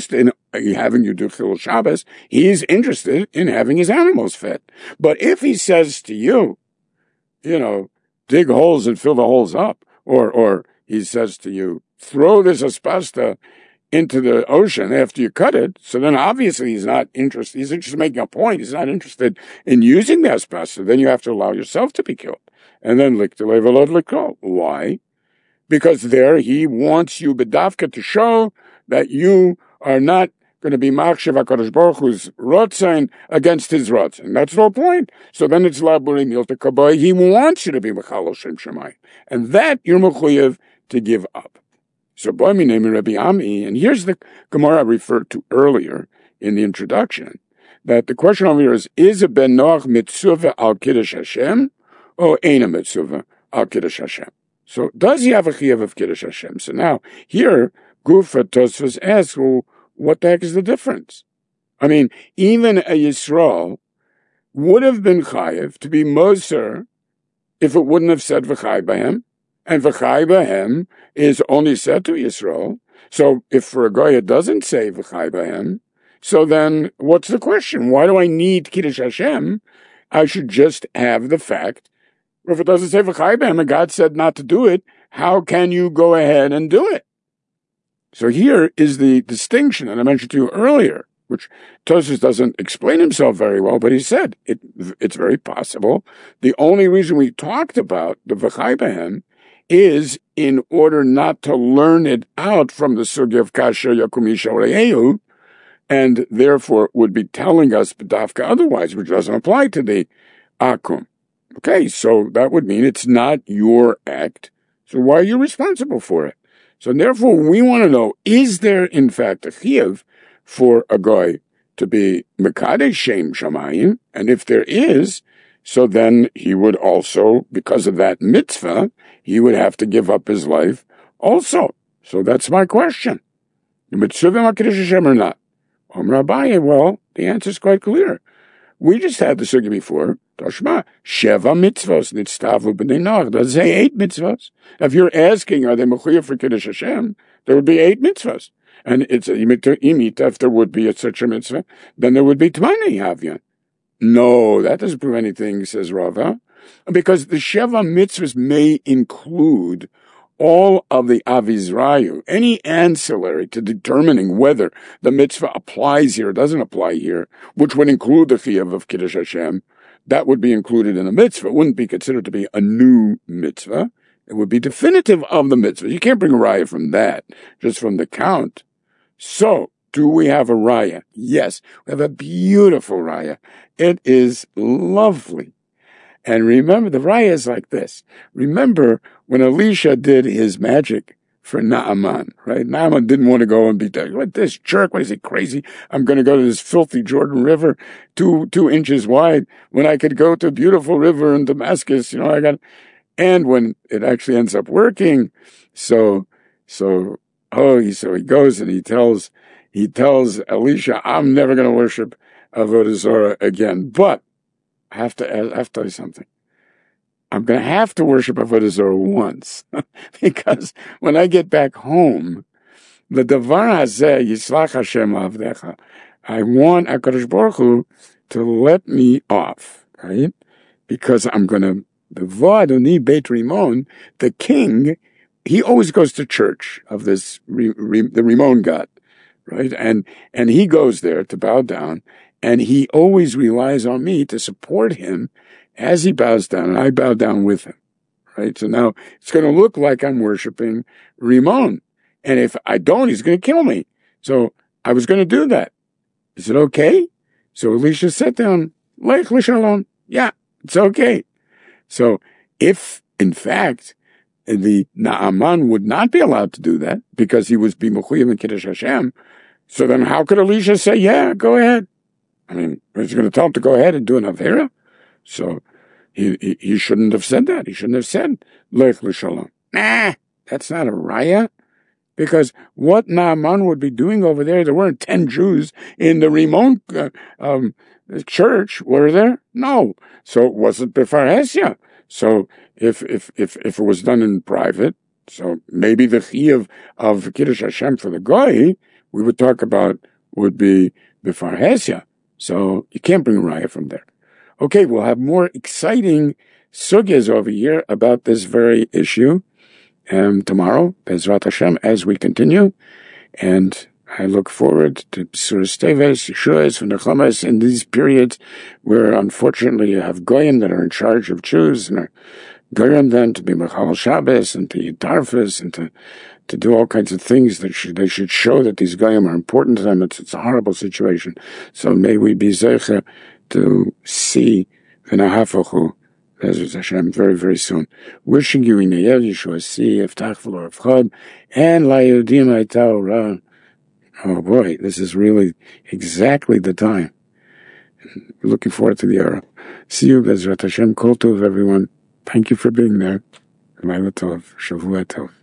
having you do Chilul Shabbos. He's interested in having his animals fed. But if he says to you, you know, dig holes and fill the holes up, or or he says to you, throw this asbesta into the ocean after you cut it, so then obviously he's not interested. He's just making a point. He's not interested in using the asbesta. Then you have to allow yourself to be killed. And then liktele velod likol. Why? Because there he wants you, bedavka, to show that you are not going to be makshav HaKadosh Baruch Hu's rotzain against his rotzain. That's the whole point. So then it's laburi nilta kabay. He wants you to be mechal shem shemayim. And that you're mechuyev to give up. So, boy, my name is Rabbi Ami, and here's the Gemara I referred to earlier in the introduction, that the question over here is, is a ben Noach mitzvah al Kiddush Hashem, or ain't a mitzvah al Kiddush Hashem? So, does he have a chiyuv of Kiddush Hashem? So now, here, Gufa Tosfos asks, well, what the heck is the difference? I mean, even a Yisrael would have been chayiv to be Moser if it wouldn't have said v'chai b'hem. And v'chai b'hem is only said to Yisrael. So if for a guy it doesn't say v'chai b'hem, so then what's the question? Why do I need Kiddush Hashem? I should just have the fact, if it doesn't say v'chai b'hem and God said not to do it, how can you go ahead and do it? So here is the distinction that I mentioned to you earlier, which Tosfos doesn't explain himself very well, but he said it, it's very possible. The only reason we talked about the v'chai b'hem is in order not to learn it out from the sugya of kasher yakum isha re'ehu, and therefore would be telling us bedavka otherwise, which doesn't apply to the akum. Okay, so that would mean it's not your act, so why are you responsible for it? So therefore we want to know, is there in fact a chiyuv for a guy to be mekadesh shem shamayim? And if there is, so then he would also, because of that mitzvah, he would have to give up his life also. So that's my question. Mitzvah HaKiddush Hashem or not? Omer Abaye, well, the answer is quite clear. We just had the sugya before. Tashma, Sheva mitzvos, nitztavu b'nei Noach. Does it say eight mitzvos? If you're asking, are they mechuyev for Kiddush Hashem? There would be eight mitzvos. And it's a imita, if there would be such a mitzvah, then there would be tmani havyan. No, that doesn't prove anything, says Rava, because the Sheva mitzvahs may include all of the avizrayu, any ancillary to determining whether the mitzvah applies here or doesn't apply here, which would include the chiyuv of Kiddush Hashem. That would be included in the mitzvah. It wouldn't be considered to be a new mitzvah. It would be definitive of the mitzvah. You can't bring a raya from that, just from the count. So, do we have a raya? Yes, we have a beautiful raya. It is lovely. And remember, the raya is like this. Remember when Elisha did his magic for Naaman, right? Naaman didn't want to go and be there. What, this jerk, what is he, crazy? I'm going to go to this filthy Jordan River, two two inches wide, when I could go to a beautiful river in Damascus. You know, I got, and when it actually ends up working, so, so, oh, he, so he goes and he tells, he tells Elisha, I'm never going to worship Avodah Zarah again, but I have to, I have to tell you something. I'm going to have to worship Avodah Zarah once, because when I get back home, the Davar Hazeh Yislach Hashem Avdecha, I want HaKadosh Baruch Hu to let me off, right? Because I'm going to, the Vadoni Beit Rimon, the king, he always goes to church of this, the Rimon God, right? And, and he goes there to bow down, and he always relies on me to support him as he bows down, and I bow down with him, right? So now it's going to look like I'm worshiping Rimon. And if I don't, he's going to kill me. So I was going to do that. Is it okay? So Elisha sat down, Lech Lishalom. Yeah, it's okay. So if, in fact, the Naaman would not be allowed to do that because he was B'Mechuyev and Kiddush Hashem, so then how could Elisha say, yeah, go ahead? I mean, he's going to tell him to go ahead and do an Avera? So he, he, he shouldn't have said that. He shouldn't have said, Lech L'Shalom. Nah, that's not a raya. Because what Naaman would be doing over there, there weren't ten Jews in the Rimon uh, um, church, were there? No. So it wasn't Befarhesia. So if, if, if, if it was done in private, so maybe the chiyuv of Kiddush Hashem for the goy, we would talk about would be Bifar Hesya. So you can't bring a raya from there. Okay, we'll have more exciting sugyas over here about this very issue um, tomorrow, Bezrat Hashem, as we continue. And I look forward to B'suras Teves, Yeshuas, V'nechamas in these periods where unfortunately you have goyim that are in charge of Jews and are goyim them to be Mechal Shabbos and to eat darfas and to, to do all kinds of things that should, they should show that these goyim are important to them. It's, it's a horrible situation. So may we be zeicha to see V'nahafachu Bezrat Hashem very, very soon. Wishing you in Yev Yeshua Si, Eftach V'lo Avchad, and La Yehudim Hayta Orah. Oh boy, this is really exactly the time. Looking forward to the era. See you, Bezrat Hashem. Kol Tov, everyone. Thank you for being there. Laila Tov. Shavua Tov.